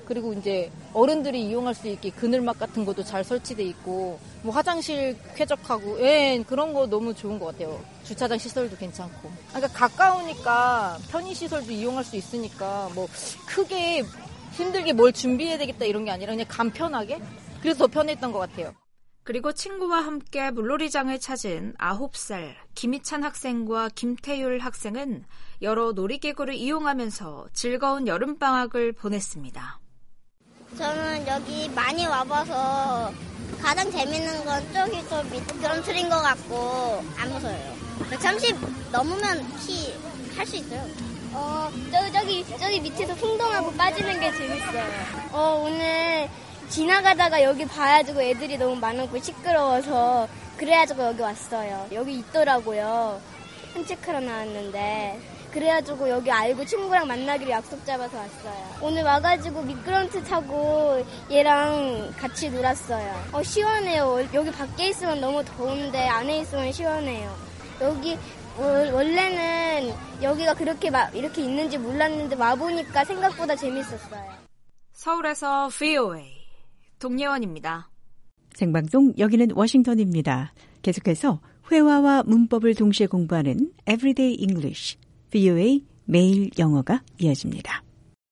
그리고 이제 어른들이 이용할 수 있게 그늘막 같은 것도 잘 설치돼 있고 뭐 화장실 쾌적하고 그런 거 너무 좋은 것 같아요. 주차장 시설도 괜찮고. 그러니까 가까우니까 편의시설도 이용할 수 있으니까 뭐 크게 힘들게 뭘 준비해야 되겠다 이런 게 아니라 그냥 간편하게? 그래서 더 편했던 것 같아요. 그리고 친구와 함께 물놀이장을 찾은 9살 김희찬 학생과 김태율 학생은 여러 놀이기구를 이용하면서 즐거운 여름방학을 보냈습니다. 저는 여기 많이 와봐서 가장 재밌는 건 저기 저 미끄럼틀인 것 같고 안 무서워요. 130 넘으면 키 할 수 있어요. 저기 밑에서 풍덩하고 빠지는 게 재밌어요. 오늘 지나가다가 여기 봐가지고 애들이 너무 많고 시끄러워서 그래가지고 여기 왔어요. 여기 있더라고요. 산책하러 나왔는데 그래가지고 여기 알고 친구랑 만나기로 약속 잡아서 왔어요. 오늘 와가지고 미끄럼틀 타고 얘랑 같이 놀았어요. 시원해요. 여기 밖에 있으면 너무 더운데 안에 있으면 시원해요. 여기 원래는 여기가 그렇게 이렇게 있는지 몰랐는데 와보니까 생각보다 재밌었어요. 서울에서 VOA 동예원입니다. 생방송 여기는 워싱턴입니다. 계속해서 회화와 문법을 동시에 공부하는 Everyday English, VOA 매일 영어가 이어집니다.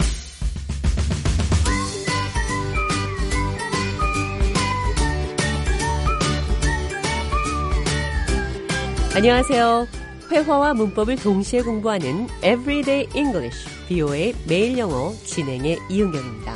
안녕하세요. 회화와 문법을 동시에 공부하는 Everyday English, VOA 매일 영어 진행의 이은경입니다.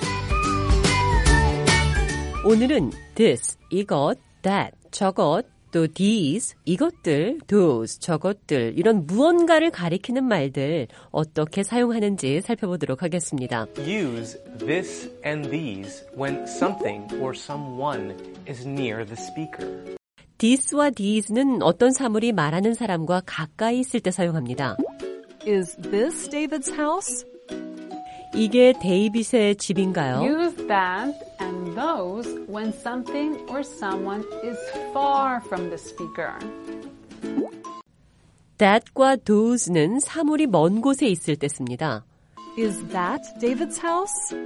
오늘은 this, 이것, that, 저것, 또 these, 이것들, those, 저것들 이런 무언가를 가리키는 말들 어떻게 사용하는지 살펴보도록 하겠습니다. Use this and these when something or someone is near the speaker. this와 these는 어떤 사물이 말하는 사람과 가까이 있을 때 사용합니다. Is this David's house? 이게 데이빗의 집인가요? Use that and those when something or someone is far from the speaker. that과 those는 사물이 먼 곳에 있을 때 씁니다. Is that David's house?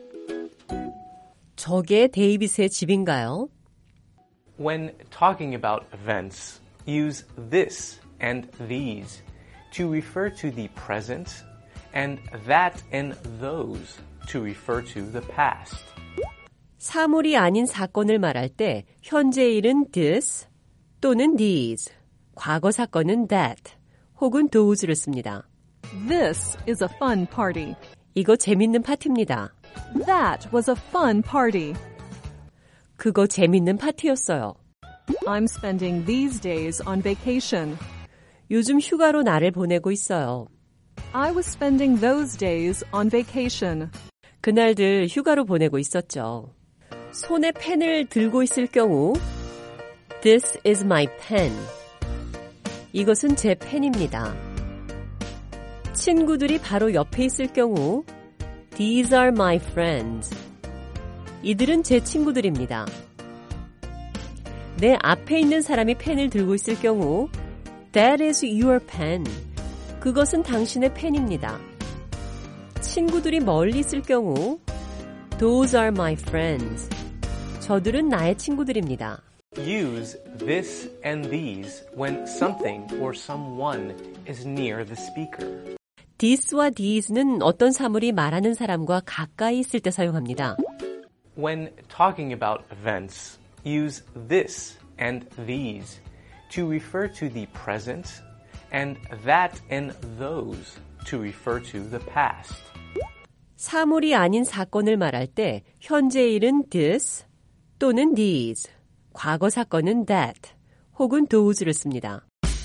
저게 데이빗의 집인가요? When talking about events, use this and these to refer to the present and that and those to refer to the past. 사물이 아닌 사건을 말할 때 현재일은 this 또는 these, 과거 사건은 that 혹은 those를 씁니다. This is a fun party. 이거 재밌는 파티입니다. That was a fun party. 그거 재밌는 파티였어요. I'm spending these days on vacation. 요즘 휴가로 날을 보내고 있어요. I was spending those days on vacation. 그날들 휴가로 보내고 있었죠. 손에 펜을 들고 있을 경우 This is my pen. 이것은 제 펜입니다. 친구들이 바로 옆에 있을 경우 These are my friends. 이들은 제 친구들입니다. 내 앞에 있는 사람이 펜을 들고 있을 경우 That is your pen. 그것은 당신의 펜입니다. 친구들이 멀리 있을 경우 Those are my friends. 저들은 나의 친구들입니다. Use this and these when something or someone is near the speaker. this와 these는 어떤 사물이 말하는 사람과 가까이 있을 때 사용합니다. When talking about events, use this and these to refer to the present and that and those to refer to the past. 사물이 아닌 사건을 말할 때 현재일은 this 또는 these, 과거 사건은 that 혹은 those를 씁니다.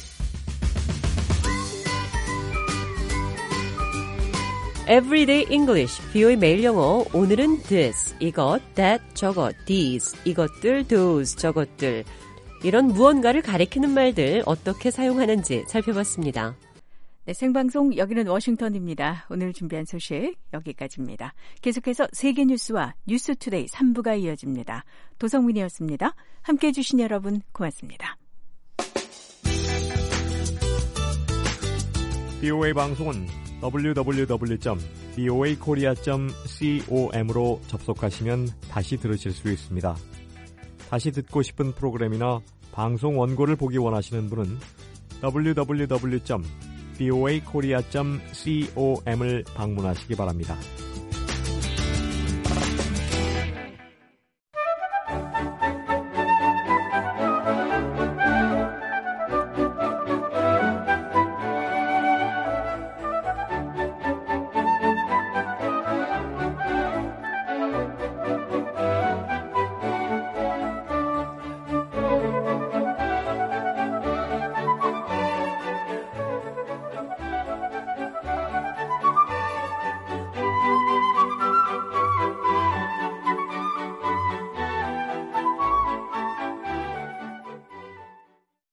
Everyday English, VOA 매일 영어. 오늘은 this, 이것, that, 저것, these, 이것들, those, 저것들. 이런 무언가를 가리키는 말들 어떻게 사용하는지 살펴봤습니다. 네, 생방송 여기는 워싱턴입니다. 오늘 준비한 소식 여기까지입니다. 계속해서 세계 뉴스와 뉴스투데이 3부가 이어집니다. 도성민이었습니다. 함께해 주신 여러분 고맙습니다. VOA 방송은 www.voakorea.com으로 접속하시면 다시 들으실 수 있습니다. 다시 듣고 싶은 프로그램이나 방송 원고를 보기 원하시는 분은 www.voakorea.com을 방문하시기 바랍니다.